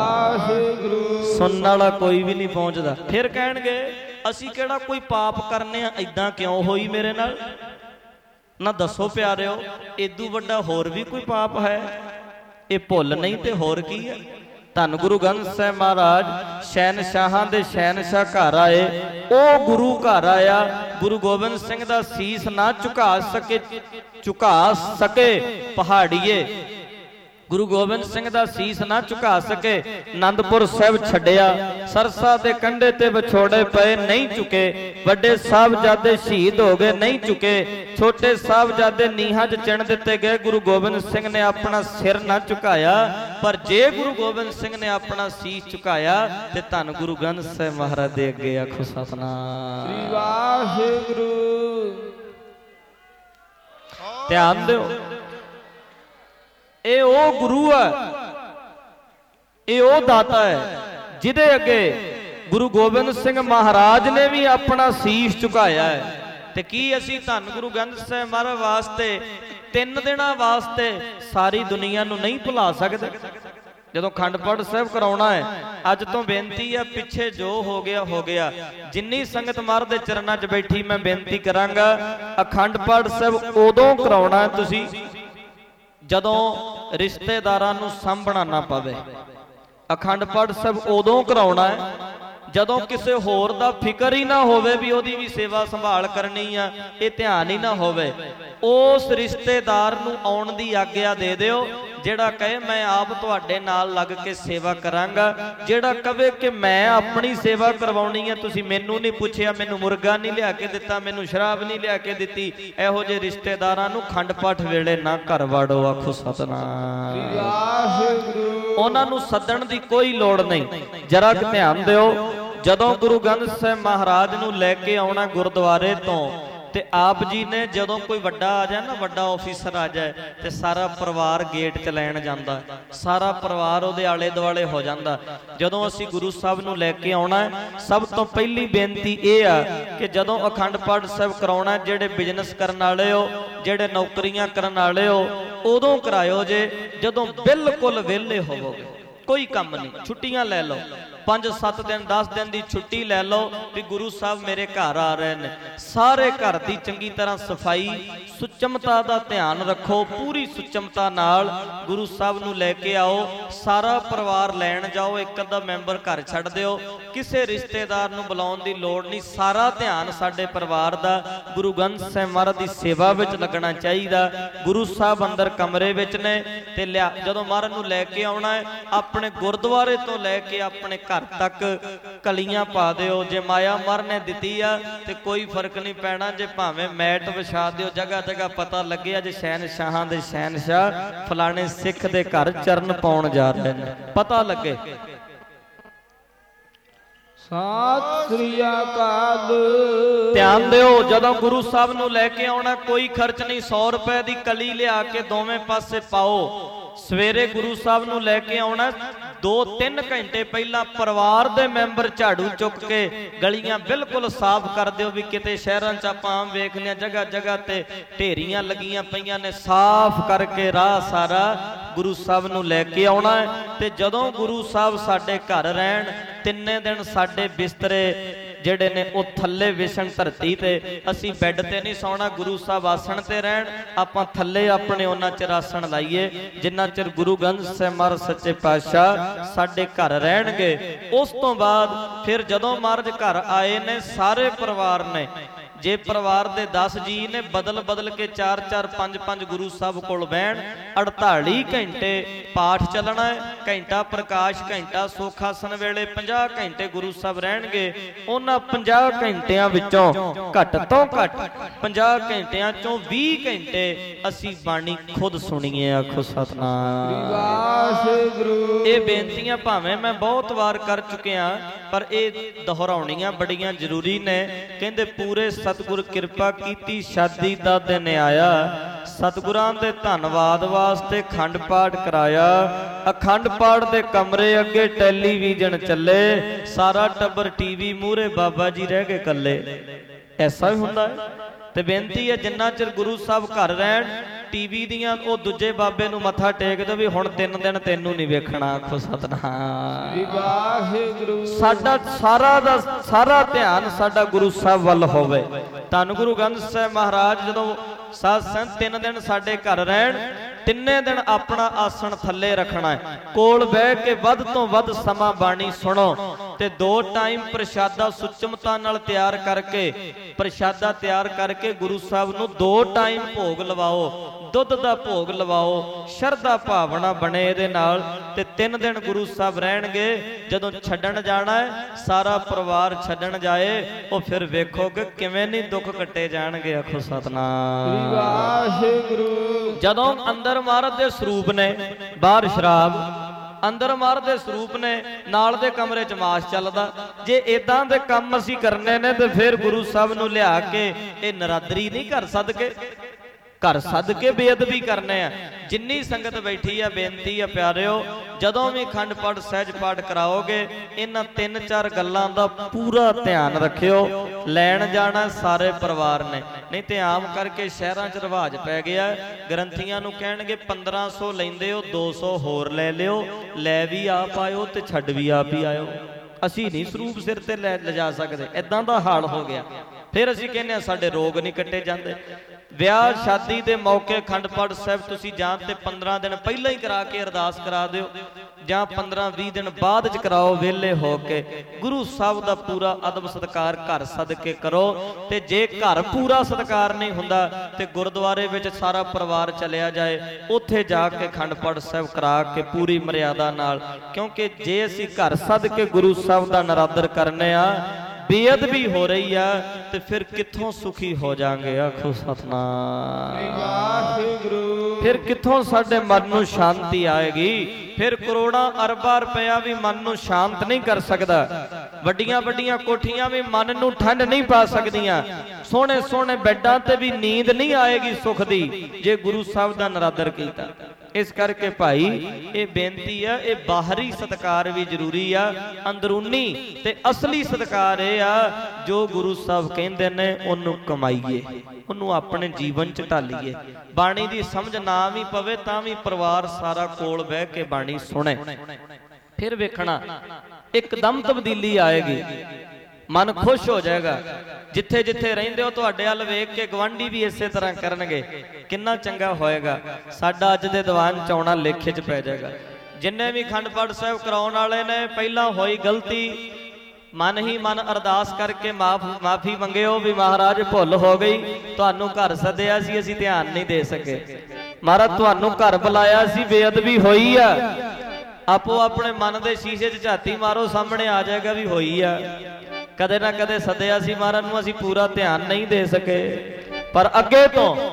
ਸੁਣਨ ਵਾਲਾ ਕੋਈ ਵੀ ਨਹੀਂ ਪਹੁੰਚਦਾ। ਫਿਰ ਕਹਿਣਗੇ ਅਸੀਂ ਕਿਹੜਾ ਕੋਈ ਪਾਪ ਕਰਨੇ ਆ, ਇਦਾਂ ਕਿਉਂ ਹੋਈ ਮੇਰੇ ਨਾਲ? ਨਾ ਦੱਸੋ ਪਿਆਰਿਓ, ਇਦੋਂ ਵੱਡਾ ਹੋਰ ਵੀ ਕੋਈ ਪਾਪ ਹੈ? ਇਹ ਭੁੱਲ ਨਹੀਂ ਤੇ ਹੋਰ ਕੀ ਹੈ? ਧੰਨ ਗੁਰੂ ਗ੍ਰੰਥ ਸਾਹਿਬ ਮਹਾਰਾਜ ਸ਼ਹਿਨਸ਼ਾਹਾਂ ਦੇ ਸ਼ਹਿਨਸ਼ਾਹ ਘਰ ਆਏ, ਉਹ ਗੁਰੂ ਘਰ ਆਇਆ ਗੁਰੂ ਗੋਬਿੰਦ ਸਿੰਘ ਦਾ ਸੀਸ ਨਾ ਝੁਕਾ ਸਕੇ ਪਹਾੜੀਏ, ਗੁਰੂ ਗੋਬਿੰਦ ਸਿੰਘ ਦਾ ਸੀਸ ਨਾ ਝੁਕਾ ਸਕੇ, ਆਨੰਦਪੁਰ ਸਾਹਿਬ ਛੱਡਿਆ। ਸਰਸਾ ਦੇ ਕੰਢੇ ਤੇ ਵਿਛੋੜੇ ਪਏ ਨਹੀਂ ਝੁਕੇ, ਵੱਡੇ ਸਾਹਿਬਜ਼ਾਦੇ ਸ਼ਹੀਦ ਹੋ ਗਏ ਨਹੀਂ ਝੁਕੇ, ਛੋਟੇ ਸਾਹਿਬਜ਼ਾਦੇ ਨੀਹਾਂ 'ਚ ਚਿਣ ਦਿੱਤੇ ਗਏ। ਗੁਰੂ ਗੋਬਿੰਦ ਸਿੰਘ ਨੇ ਆਪਣਾ ਸਿਰ ਨਾ ਝੁਕਾਇਆ, ਪਰ ਜੇ ਗੁਰੂ ਗੋਬਿੰਦ ਸਿੰਘ ਨੇ ਆਪਣਾ ਸੀਸ ਝੁਕਾਇਆ ਤੇ ਧੰਨ ਗੁਰੂ ਗ੍ਰੰਥ ਸਾਹਿਬ ਮਹਾਰਾਜ ਦੇ ਅੱਗੇ ਆਖੋ ਸਤਿਨਾਮ ਸ੍ਰੀ ਵਾਹਿਗੁਰੂ। ਧਿਆਨ ਦਿਓ, ਇਹ ਉਹ ਗੁਰੂ ਹੈ, ਇਹ ਉਹ ਦਾਤਾ ਹੈ ਜਿਹਦੇ ਅੱਗੇ ਗੁਰੂ ਗੋਬਿੰਦ ਸਿੰਘ ਮਹਾਰਾਜ ਨੇ ਵੀ ਆਪਣਾ ਸੀਸ ਝੁਕਾਇਆ ਹੈ। ਤੇ ਕੀ ਅਸੀਂ ਧੰਨ ਗੁਰੂ ਗ੍ਰੰਥ ਸਾਹਿਬ ਮਹਾਰਾਜ ਵਾਸਤੇ 3 ਦਿਨਾਂ ਵਾਸਤੇ ਸਾਰੀ ਦੁਨੀਆ ਨੂੰ ਨਹੀਂ ਭੁਲਾ ਸਕਦੇ? ਜਦੋਂ ਅਖੰਡ ਪਾਠ ਸਾਹਿਬ ਕਰਾਉਣਾ ਹੈ, ਅੱਜ ਤੋਂ ਬੇਨਤੀ ਹੈ, ਪਿੱਛੇ ਜੋ ਹੋ ਗਿਆ ਹੋ ਗਿਆ। ਜਿੰਨੀ ਸੰਗਤ ਮਹਾਰਾਜ ਦੇ ਚਰਨਾਂ 'ਚ ਬੈਠੀ, ਮੈਂ ਬੇਨਤੀ ਕਰਾਂਗਾ, ਅਖੰਡ ਪਾਠ ਸਾਹਿਬ ਉਦੋਂ ਕਰਾਉਣਾ ਤੁਸੀਂ ਜਦੋਂ ਰਿਸ਼ਤੇਦਾਰਾਂ ਨੂੰ ਸਾਂਭਣਾ ਨਾ ਪਵੇ। ਅਖੰਡ ਪਾਠ ਸਾਹਿਬ ਉਦੋਂ ਕਰਾਉਣਾ ਹੈ ਜਦੋਂ ਕਿਸੇ ਹੋਰ ਦਾ ਫਿਕਰ ਹੀ ਨਾ ਹੋਵੇ ਵੀ ਉਹਦੀ ਵੀ ਸੇਵਾ ਸੰਭਾਲ ਕਰਨੀ ਆ, ਇਹ ਧਿਆਨ ਹੀ ਨਾ ਹੋਵੇ। ਉਸ ਰਿਸ਼ਤੇਦਾਰ ਨੂੰ ਆਉਣ ਦੀ ਆਗਿਆ ਦੇ ਦਿਓ ਜਿਹੜਾ ਕਹੇ ਮੈਂ ਆਪ ਤੁਹਾਡੇ ਨਾਲ ਲੱਗ ਕੇ ਸੇਵਾ ਕਰਾਂਗਾ। ਜਿਹੜਾ ਕਵੇ ਕਿ ਮੈਂ ਆਪਣੀ ਸੇਵਾ ਕਰਵਾਉਣੀ ਹੈ, ਤੁਸੀਂ ਮੈਨੂੰ ਨਹੀਂ ਪੁੱਛਿਆ, ਮੈਨੂੰ ਮੁਰਗਾ ਨਹੀਂ ਲਿਆ ਕੇ ਦਿੱਤਾ, ਮੈਨੂੰ ਸ਼ਰਾਬ ਨਹੀਂ ਲਿਆ ਕੇ ਦਿੱਤੀ, ਇਹੋ ਜਿਹੇ ਰਿਸ਼ਤੇਦਾਰਾਂ ਨੂੰ ਅਖੰਡ ਪਾਠ ਵੇਲੇ ਨਾ ਘਰ ਵਾੜੋ। ਆਖੋ ਸਤਿਨਾਮ। ਉਹਨਾਂ ਨੂੰ ਸੱਦਣ ਦੀ ਕੋਈ ਲੋੜ ਨਹੀਂ। ਜਰਾ ਕੁ ਧਿਆਨ ਦਿਓ, ਜਦੋਂ ਗੁਰੂ ਗ੍ਰੰਥ ਸਾਹਿਬ ਮਹਾਰਾਜ ਨੂੰ ਲੈ ਕੇ ਆਉਣਾ ਗੁਰਦੁਆਰੇ ਤੋਂ, ਤੇ ਆਪ ਜੀ ਨੇ ਜਦੋਂ ਕੋਈ ਵੱਡਾ ਆ ਜਾਏ ਨਾ, ਵੱਡਾ ਆਫੀਸਰ ਆ ਜਾਏ, ਤੇ ਸਾਰਾ ਪਰਿਵਾਰ ਗੇਟ 'ਚ ਲੈਣ ਜਾਂਦਾ, ਸਾਰਾ ਪਰਿਵਾਰ ਉਹਦੇ ਆਲੇ ਦੁਆਲੇ ਹੋ ਜਾਂਦਾ। ਜਦੋਂ ਅਸੀਂ ਗੁਰੂ ਸਾਹਿਬ ਨੂੰ ਲੈ ਕੇ ਆਉਣਾ, ਸਭ ਤੋਂ ਪਹਿਲੀ ਬੇਨਤੀ ਇਹ ਆ ਕਿ ਜਦੋਂ ਅਖੰਡ ਪਾਠ ਸਾਹਿਬ ਕਰਾਉਣਾ, ਜਿਹੜੇ ਬਿਜ਼ਨਸ ਕਰਨ ਵਾਲੇ ਹੋ, ਜਿਹੜੇ ਨੌਕਰੀਆਂ ਕਰਨ ਵਾਲੇ ਹੋ, ਉਦੋਂ ਕਰਾਇਓ ਜੇ ਜਦੋਂ ਬਿਲਕੁਲ ਵਿਹਲੇ ਹੋਵੋਗੇ। ਕੋਈ ਕੰਮ ਨਹੀਂ, ਛੁੱਟੀਆਂ ਲੈ ਲਓ, 5-7 ਦਿਨ 10 ਦਿਨ ਦੀ ਛੁੱਟੀ ਲੈ ਲਓ ਵੀ ਗੁਰੂ ਸਾਹਿਬ ਮੇਰੇ ਘਰ ਆ ਰਹੇ ਨੇ। ਸਾਰੇ ਘਰ ਦੀ ਚੰਗੀ ਤਰ੍ਹਾਂ ਸਫਾਈ ਸੁਚਮਤਾ ਦਾ ਧਿਆਨ ਰੱਖੋ, ਪੂਰੀ ਸੁਚਮਤਾ ਨਾਲ ਗੁਰੂ ਸਾਹਿਬ ਨੂੰ ਲੈ ਕੇ ਆਓ। ਸਾਰਾ ਪਰਿਵਾਰ ਲੈਣ ਜਾਓ, ਇੱਕ ਅੱਧਾ ਮੈਂਬਰ ਘਰ ਛੱਡ ਦਿਓ, ਕਿਸੇ ਰਿਸ਼ਤੇਦਾਰ ਨੂੰ ਬੁਲਾਉਣ ਦੀ ਲੋੜ ਨਹੀਂ। ਸਾਰਾ ਧਿਆਨ ਸਾਡੇ ਪਰਿਵਾਰ ਦਾ ਗੁਰੂ ਗ੍ਰੰਥ ਸਾਹਿਬ ਮਹਾਰਾਜ ਦੀ ਸੇਵਾ ਵਿੱਚ ਲੱਗਣਾ ਚਾਹੀਦਾ। ਗੁਰੂ ਸਾਹਿਬ ਅੰਦਰ ਕਮਰੇ ਵਿੱਚ ਨੇ, ਤੇ ਜਦੋਂ ਮਹਾਰਾਜ ਨੂੰ ਲੈ ਕੇ ਆਉਣਾ ਹੈ, ਆਪਣੇ ਗੁਰਦੁਆਰੇ ਤੋਂ ਲੈ ਕੇ ਆਪਣੇ ਘਰ ਤੱਕ ਕਲੀਆਂ ਪਾ ਦਿਓ। ਜੇ ਮਾਇਆ ਮਰ ਨੇ ਦਿੱਤੀ ਆ ਤੇ ਕੋਈ ਫਰਕ ਨਹੀਂ ਪੈਣਾ, ਜੇ ਭਾਵੇਂ ਮੈਟ ਵਿਛਾ ਦਿਓ, ਜਗ੍ਹਾ ਜਗ੍ਹਾ ਪਤਾ ਲੱਗੇ ਅੱਜ ਸ਼ਹਿਨਸ਼ਾਹਾਂ ਦੇ ਸ਼ਹਿਨਸ਼ਾਹ ਫਲਾਣੇ ਸਿੱਖ ਦੇ ਘਰ ਚਰਨ ਪਾਉਣ ਜਾ ਰਹੇ ਨੇ, ਪਤਾ ਲੱਗੇ। ਸਤਿ ਸ੍ਰੀ ਅਕਾਲ। ਧਿਆਨ ਦਿਓ, ਜਦੋਂ ਗੁਰੂ ਸਾਹਿਬ ਨੂੰ ਲੈ ਕੇ ਆਉਣਾ, ਕੋਈ ਖਰਚ ਨਹੀਂ। 100 ਰੁਪਏ ਦੀ ਕਲੀ ਲਿਆ ਕੇ ਦੋਵੇਂ ਪਾਸੇ ਪਾਓ। ਸਵੇਰੇ ਗੁਰੂ ਸਾਹਿਬ ਨੂੰ ਲੈ ਕੇ ਆਉਣਾ, 2-3 ਘੰਟੇ ਪਹਿਲਾਂ ਪਰਿਵਾਰ ਦੇ ਮੈਂਬਰ ਝਾੜੂ ਚੁੱਕ ਕੇ ਗਲੀਆਂ ਬਿਲਕੁਲ ਸਾਫ਼ ਕਰ ਦਿਓ। ਵੀ ਕਿਤੇ ਸ਼ਹਿਰਾਂ 'ਚ ਆਪਾਂ ਆਮ ਵੇਖਦੇ ਹਾਂ, ਜਗ੍ਹਾ ਜਗ੍ਹਾ ਤੇ ਢੇਰੀਆਂ ਲੱਗੀਆਂ ਪਈਆਂ ਨੇ, ਸਾਫ਼ ਕਰਕੇ ਰਾਹ ਸਾਰਾ ਗੁਰੂ ਸਾਹਿਬ ਨੂੰ ਲੈ ਕੇ ਆਉਣਾ ਹੈ। ਤੇ ਜਦੋਂ ਗੁਰੂ ਸਾਹਿਬ ਸਾਡੇ ਘਰ ਰਹਿਣ, 3 ਦਿਨ ਸਾਡੇ ਬਿਸਤਰੇ ਜਿਹੜੇ ਨੇ ਉਹ ਥੱਲੇ ਵਿਛਣ ਧਰਤੀ ਤੇ। ਅਸੀਂ ਬੈੱਡ ਤੇ ਨਹੀਂ ਸੌਣਾ, ਗੁਰੂ ਸਾਹਿਬ ਆਸਣ ਤੇ ਰਹਿਣ, ਆਪਾਂ ਥੱਲੇ ਆਪਣੇ ਉਹਨਾਂ ਚਿਰ ਆਸਣ ਲਾਈਏ ਜਿੰਨਾ ਚਿਰ ਗੁਰੂ ਗ੍ਰੰਥ ਸਾਹਿਬ ਮਹਾਰਾਜ ਸੱਚੇ ਪਾਤਸ਼ਾਹ ਸਾਡੇ ਘਰ ਰਹਿਣਗੇ। ਉਸ ਤੋਂ ਬਾਅਦ ਫਿਰ ਜਦੋਂ ਮਹਾਰਾਜ ਘਰ ਆਏ ਨੇ, ਸਾਰੇ ਪਰਿਵਾਰ ਨੇ, ਜੇ ਪਰਿਵਾਰ ਦੇ 10 ਜੀ ਨੇ, ਬਦਲ ਬਦਲ ਕੇ 4-4 5-5 ਗੁਰੂ ਸਾਹਿਬ ਕੋਲ ਬਹਿਣ। 48 ਘੰਟੇ ਪਾਠ ਚੱਲਣਾ ਹੈ, ਘੰਟਾ ਪ੍ਰਕਾਸ਼, ਘੰਟਾ ਸੁਖਾਸਨ ਵੇਲੇ, 50 ਘੰਟੇ ਗੁਰੂ ਸਾਹਿਬ ਰਹਿਣਗੇ। ਉਹਨਾਂ 50 ਘੰਟਿਆਂ ਵਿੱਚੋਂ ਘੱਟ ਤੋਂ ਘੱਟ 50 ਘੰਟਿਆਂ ਚੋਂ 20 ਘੰਟੇ ਅਸੀਂ ਬਾਣੀ ਖੁਦ ਸੁਣੀਏ। ਆਖੋ ਸਤਿਨਾਮ। ਇਹ ਬੇਨਤੀਆਂ ਭਾਵੇਂ ਮੈਂ ਬਹੁਤ ਵਾਰ ਕਰ ਚੁੱਕਿਆ, ਪਰ ਇਹ ਦੁਹਰਾਉਣੀਆਂ ਬੜੀਆਂ ਜ਼ਰੂਰੀ ਨੇ। ਕਹਿੰਦੇ ਪੂਰੇ ਸਤਿਗੁਰ ਕਿਰਪਾ ਕੀਤੀ, ਸ਼ਾਦੀ ਦਾ ਦਿਨ ਆਇਆ, ਸਤਿਗੁਰਾਂ ਦੇ ਧੰਨਵਾਦ ਵਾਸਤੇ ਅਖੰਡ ਪਾਠ ਕਰਾਇਆ। ਅਖੰਡ ਪਾਠ ਦੇ ਕਮਰੇ ਅੱਗੇ ਟੈਲੀਵਿਜ਼ਨ ਚੱਲੇ, ਸਾਰਾ ਟੱਬਰ ਟੀਵੀ ਮੂਹਰੇ, ਬਾਬਾ ਜੀ ਰਹਿ ਗਏ ਇਕੱਲੇ। ਐਸਾ ਹੀ ਹੁੰਦਾ ਹੈ। ਤੇ ਬੇਨਤੀ ਹੈ, ਜਿੰਨਾ ਚਿਰ ਗੁਰੂ ਸਾਹਿਬ ਘਰ ਰਹਿਣ, ਟੀਵੀ ਦੀਆਂ ਉਹ ਦੂਜੇ ਬਾਬੇ ਨੂੰ ਮੱਥਾ ਟੇਕ ਦਿਓ ਵੀ ਹੁਣ 3 ਦਿਨ ਤੈਨੂੰ ਨਹੀਂ ਵੇਖਣਾ। ਆਖੋ ਸਤਿਨਾਮ। ਸਾਡਾ ਸਾਰਾ ਦਾ ਸਾਰਾ ਧਿਆਨ ਸਾਡਾ ਗੁਰੂ ਸਾਹਿਬ ਵੱਲ ਹੋਵੇ। ਧੰਨ ਗੁਰੂ ਗ੍ਰੰਥ ਸਾਹਿਬ ਮਹਾਰਾਜ ਜਦੋਂ ਸਾਧ ਸੰਗਤ 3 ਦਿਨ ਸਾਡੇ ਘਰ ਰਹਿਣ, ਤਿੰਨੇ ਦਿਨ ਆਪਣਾ ਆਸਣ ਥੱਲੇ ਰੱਖਣਾ ਹੈ, ਕੋਲ ਬਹਿ ਕੇ ਵੱਧ ਤੋਂ ਵੱਧ ਸਮਾਂ ਬਾਣੀ ਸੁਣੋ ਤੇ 2 ਟਾਈਮ ਪ੍ਰਸ਼ਾਦਾ ਸੁਚਮਤਾ ਨਾਲ ਤਿਆਰ ਕਰਕੇ, ਪ੍ਰਸ਼ਾਦਾ ਤਿਆਰ ਕਰਕੇ ਗੁਰੂ ਸਾਹਿਬ ਨੂੰ 2 ਟਾਈਮ ਭੋਗ ਲਵਾਓ, ਦੁੱਧ ਦਾ ਭੋਗ ਲਵਾਓ, ਸ਼ਰਧਾ ਭਾਵਨਾ ਬਣੇ ਇਹਦੇ ਨਾਲ। ਤੇ 3 ਦਿਨ ਗੁਰੂ ਸਾਹਿਬ ਰਹਿਣਗੇ। ਜਦੋਂ ਛੱਡਣ ਜਾਣਾ ਹੈ, ਸਾਰਾ ਪਰਿਵਾਰ ਛੱਡਣ ਜਾਏ, ਉਹ ਫਿਰ ਵੇਖੋਗੇ ਕਿਵੇਂ ਨਹੀਂ ਦੁੱਖ ਕੱਟੇ ਜਾਣਗੇ। ਆਖੋ ਸਤਨਾਮ ਵਾਹਿਗੁਰੂ। ਜਦੋਂ ਅੰਦਰ ਮਹਾਰਾਜ ਦੇ ਸਰੂਪ ਨੇ, ਬਾਹਰ ਸ਼ਰਾਬ, ਅੰਦਰ ਮਹਾਰਾਜ ਦੇ ਸਰੂਪ ਨੇ, ਨਾਲ ਦੇ ਕਮਰੇ 'ਚ ਮਾਸ ਚੱਲਦਾ। ਜੇ ਇਦਾਂ ਦੇ ਕੰਮ ਅਸੀਂ ਕਰਨੇ ਨੇ ਤੇ ਫਿਰ ਗੁਰੂ ਸਾਹਿਬ ਨੂੰ ਲਿਆ ਕੇ ਇਹ ਨਰਾਦਰੀ ਨਹੀਂ ਕਰ ਸਦਕੇ, ਘਰ ਸੱਦ ਕੇ ਬੇਅਦਬੀ ਕਰਨੇ ਆ। ਜਿੰਨੀ ਸੰਗਤ ਬੈਠੀ ਆ, ਬੇਨਤੀ ਆ ਪਿਆਰਿਓ, ਜਦੋਂ ਵੀ ਅਖੰਡ ਪਾਠ ਸਹਿਜ ਪਾਠ ਕਰਾਓਗੇ, ਇਹਨਾਂ 3-4 ਗੱਲਾਂ ਦਾ ਪੂਰਾ ਧਿਆਨ ਰੱਖਿਓ। ਲੈਣ ਜਾਣਾ ਸਾਰੇ ਪਰਿਵਾਰ ਨੇ, ਨਹੀਂ ਤੇ ਆਮ ਕਰਕੇ ਸ਼ਹਿਰਾਂ 'ਚ ਰਿਵਾਜ ਪੈ ਗਿਆ, ਗ੍ਰੰਥੀਆਂ ਨੂੰ ਕਹਿਣਗੇ 1500 ਲੈਂਦੇ ਹੋ, 200 ਹੋਰ ਲੈ ਲਿਓ, ਲੈ ਵੀ ਆਪ ਆਇਓ ਤੇ ਛੱਡ ਵੀ ਆਪ ਹੀ ਆਇਓ। ਅਸੀਂ ਨਹੀਂ ਸਰੂਪ ਸਿਰ ਤੇ ਲਿਜਾ ਸਕਦੇ, ਇਦਾਂ ਦਾ ਹਾਲ ਹੋ ਗਿਆ। ਫਿਰ ਅਸੀਂ ਕਹਿੰਦੇ ਆ ਸਾਡੇ ਰੋਗ ਨਹੀਂ ਕੱਟੇ ਜਾਂਦੇ। ਵਿਆਹ ਸ਼ਾਦੀ ਦੇ ਮੌਕੇ ਅਖੰਡ ਪਾਠ ਸਾਹਿਬ ਤੁਸੀਂ ਜਾਂ ਤੇ 15 ਦਿਨ ਪਹਿਲਾਂ ਹੀ ਕਰਾ ਕੇ ਅਰਦਾਸ ਕਰਾ ਦਿਓ, ਜਾਂ 15-20 ਦਿਨ ਬਾਅਦ ਚ ਕਰਾਓ, ਵਿਹਲੇ ਹੋ ਕੇ। ਗੁਰੂ ਸਾਹਿਬ ਦਾ ਪੂਰਾ ਅਦਬ ਸਤਿਕਾਰ ਘਰ ਸੱਦ ਕੇ ਕਰੋ। ਤੇ ਜੇ ਘਰ ਪੂਰਾ ਸਤਿਕਾਰ ਨਹੀਂ ਹੁੰਦਾ ਤੇ ਗੁਰਦੁਆਰੇ ਵਿੱਚ ਸਾਰਾ ਪਰਿਵਾਰ ਚਲਿਆ ਜਾਏ, ਉੱਥੇ ਜਾ ਕੇ ਅਖੰਡ ਪਾਠ ਸਾਹਿਬ ਕਰਾ ਕੇ ਪੂਰੀ ਮਰਿਆਦਾ ਨਾਲ। ਕਿਉਂਕਿ ਜੇ ਅਸੀਂ ਘਰ ਸੱਦ ਕੇ ਗੁਰੂ ਸਾਹਿਬ ਦਾ ਨਰਾਦਰ ਕਰਨੇ ਆ, ਬੇਅਦਬੀ ਹੋ ਰਹੀ ਆ, ਤੇ ਫਿਰ ਕਿੱਥੋਂ ਸੁਖੀ ਹੋ ਜਾਾਂਗੇ। ਆਖੋ ਸਤਨਾਮ ਵਾਹਿਗੁਰੂ। ਫਿਰ ਕਿੱਥੋਂ ਸਾਡੇ ਮਨ ਨੂੰ ਸ਼ਾਂਤੀ ਆਏਗੀ। ਫਿਰ ਕਰੋੜਾਂ ਅਰਬਾਂ ਰੁਪਇਆ ਵੀ ਮਨ ਨੂੰ ਸ਼ਾਂਤ ਨਹੀਂ ਕਰ ਸਕਦਾ। ਵੱਡੀਆਂ ਵੱਡੀਆਂ ਕੋਠੀਆਂ ਵੀ ਮਨ ਨੂੰ ਠੰਡ ਨਹੀਂ ਪਾ ਸਕਦੀਆਂ। ਸੋਹਣੇ ਸੋਹਣੇ ਬੈੱਡਾਂ ਤੇ ਵੀ ਨੀਂਦ ਨਹੀਂ ਆਏਗੀ ਸੁਖ ਦੀ, ਜੇ ਗੁਰੂ ਸਾਹਿਬ ਦਾ ਨਰਾਦਰ ਕੀਤਾ। ਇਸ ਕਰਕੇ ਭਾਈ ਇਹ ਬੇਨਤੀ ਆ, ਇਹ ਬਾਹਰੀ ਸਤਿਕਾਰ ਵੀ ਜ਼ਰੂਰੀ ਆ, ਅੰਦਰੂਨੀ ਤੇ ਅਸਲੀ ਸਤਿਕਾਰ ਇਹ ਆ ਜੋ ਗੁਰੂ ਸਾਹਿਬ ਕਹਿੰਦੇ ਨੇ ਉਹਨੂੰ ਕਮਾਈਏ, ਉਹਨੂੰ ਆਪਣੇ ਜੀਵਨ 'ਚ ਢਾਲੀਏ। ਬਾਣੀ ਦੀ ਸਮਝ ਨਾ ਵੀ ਪਵੇ ਤਾਂ ਵੀ ਪਰਿਵਾਰ ਸਾਰਾ ਕੋਲ ਬਹਿ ਕੇ ਬਾਣੀ ਸੁਣੇ। ਫਿਰ ਵੇਖਣਾ ਇੱਕਦਮ ਤਬਦੀਲੀ ਆਏਗੀ, ਮਨ ਖੁਸ਼ ਹੋ ਜਾਏਗਾ। ਜਿੱਥੇ ਜਿੱਥੇ ਰਹਿੰਦੇ ਹੋ ਤੁਹਾਡੇ ਵੱਲ ਵੇਖ ਕੇ ਗਵਾਂਢੀ ਵੀ ਇਸੇ ਤਰ੍ਹਾਂ ਕਰਨਗੇ। ਕਿੰਨਾ ਚੰਗਾ ਹੋਏਗਾ। ਸਾਡਾ ਅੱਜ ਦੇ ਦੀਵਾਨ 'ਚ ਆਉਣਾ ਲੇਖੇ 'ਚ ਪੈ ਜਾਏਗਾ। ਜਿੰਨੇ ਵੀ ਅਖੰਡ ਪਾਠ ਸਾਹਿਬ ਕਰਾਉਣ ਵਾਲੇ ਨੇ, ਪਹਿਲਾਂ ਹੋਈ ਗਲਤੀ ਮਨ ਹੀ ਮਨ ਅਰਦਾਸ ਕਰਕੇ ਮਾਫੀ ਮੰਗਿਓ ਵੀ ਮਹਾਰਾਜ ਭੁੱਲ ਹੋ ਗਈ, ਤੁਹਾਨੂੰ ਘਰ ਸੱਦਿਆ ਸੀ, ਅਸੀਂ ਧਿਆਨ ਨਹੀਂ ਦੇ ਸਕੇ। ਮਹਾਰਾਜ ਤੁਹਾਨੂੰ ਘਰ ਬੁਲਾਇਆ ਸੀ, ਬੇਅਦਬੀ ਹੋਈ ਆ। ਆਪੋ ਆਪਣੇ ਮਨ ਦੇ ਸ਼ੀਸ਼ੇ 'ਚ ਝਾਤੀ ਮਾਰੋ, ਸਾਹਮਣੇ ਆ ਜਾਏਗਾ ਵੀ ਹੋਈ ਆ। ਕਦੇ ਨਾ ਕਦੇ ਸੱਦਿਆ ਸੀ ਮਹਾਰਾਜ ਨੂੰ, ਅਸੀਂ ਪੂਰਾ ਧਿਆਨ ਨਹੀਂ ਦੇ ਸਕੇ। ਪਰ ਅੱਗੇ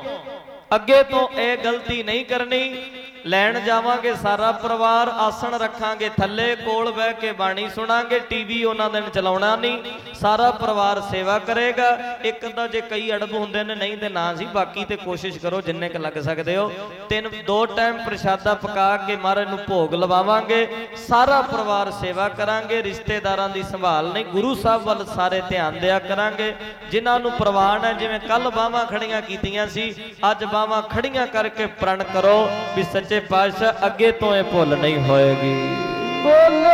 ਤੋਂ ਇਹ ਗਲਤੀ ਨਹੀਂ ਕਰਨੀ। ਲੈਣ ਜਾਵਾਂਗੇ ਸਾਰਾ ਪਰਿਵਾਰ, ਆਸਣ ਰੱਖਾਂਗੇ ਥੱਲੇ, ਕੋਲ ਬਹਿ ਕੇ ਬਾਣੀ ਸੁਣਾਂਗੇ। ਟੀਵੀ ਉਹਨਾਂ ਦਿਨ ਚਲਾਉਣਾ ਨਹੀਂ, ਸਾਰਾ ਪਰਿਵਾਰ ਸੇਵਾ ਕਰੇਗਾ। ਇੱਕ ਅੱਧਾ ਜੇ ਕਈ ਅੜਬ ਹੁੰਦੇ ਨੇ, ਨਹੀਂ ਤੇ ਨਾ ਸੀ, ਬਾਕੀ ਤੇ ਕੋਸ਼ਿਸ਼ ਕਰੋ ਜਿੰਨੇ ਕੁ ਲੱਗ ਸਕਦੇ ਹੋ। 2 ਟਾਈਮ ਪ੍ਰਸ਼ਾਦਾ ਪਕਾ ਕੇ ਮਹਾਰਾਜ ਨੂੰ ਭੋਗ ਲਵਾਵਾਂਗੇ, ਸਾਰਾ ਪਰਿਵਾਰ ਸੇਵਾ ਕਰਾਂਗੇ। ਰਿਸ਼ਤੇਦਾਰਾਂ ਦੀ ਸੰਭਾਲ ਨਹੀਂ, ਗੁਰੂ ਸਾਹਿਬ ਵੱਲ ਸਾਰੇ ਧਿਆਨ ਦਿਆ ਕਰਾਂਗੇ। ਜਿਨ੍ਹਾਂ ਨੂੰ ਪ੍ਰਵਾਨ ਹੈ, ਜਿਵੇਂ ਕੱਲ ਬਾਹਾਂ ਖੜੀਆਂ ਕੀਤੀਆਂ ਸੀ, ਅੱਜ ਬਾਹਾਂ ਖੜੀਆਂ ਕਰਕੇ ਪ੍ਰਣ ਕਰੋ ਵੀ ਸੱਚੇ ਪਾਤਸ਼ਾਹ ਅੱਗੇ ਤੋਂ ਇਹ ਭੁੱਲ ਨਹੀਂ ਹੋਏਗੀ। ਬੋਲੇ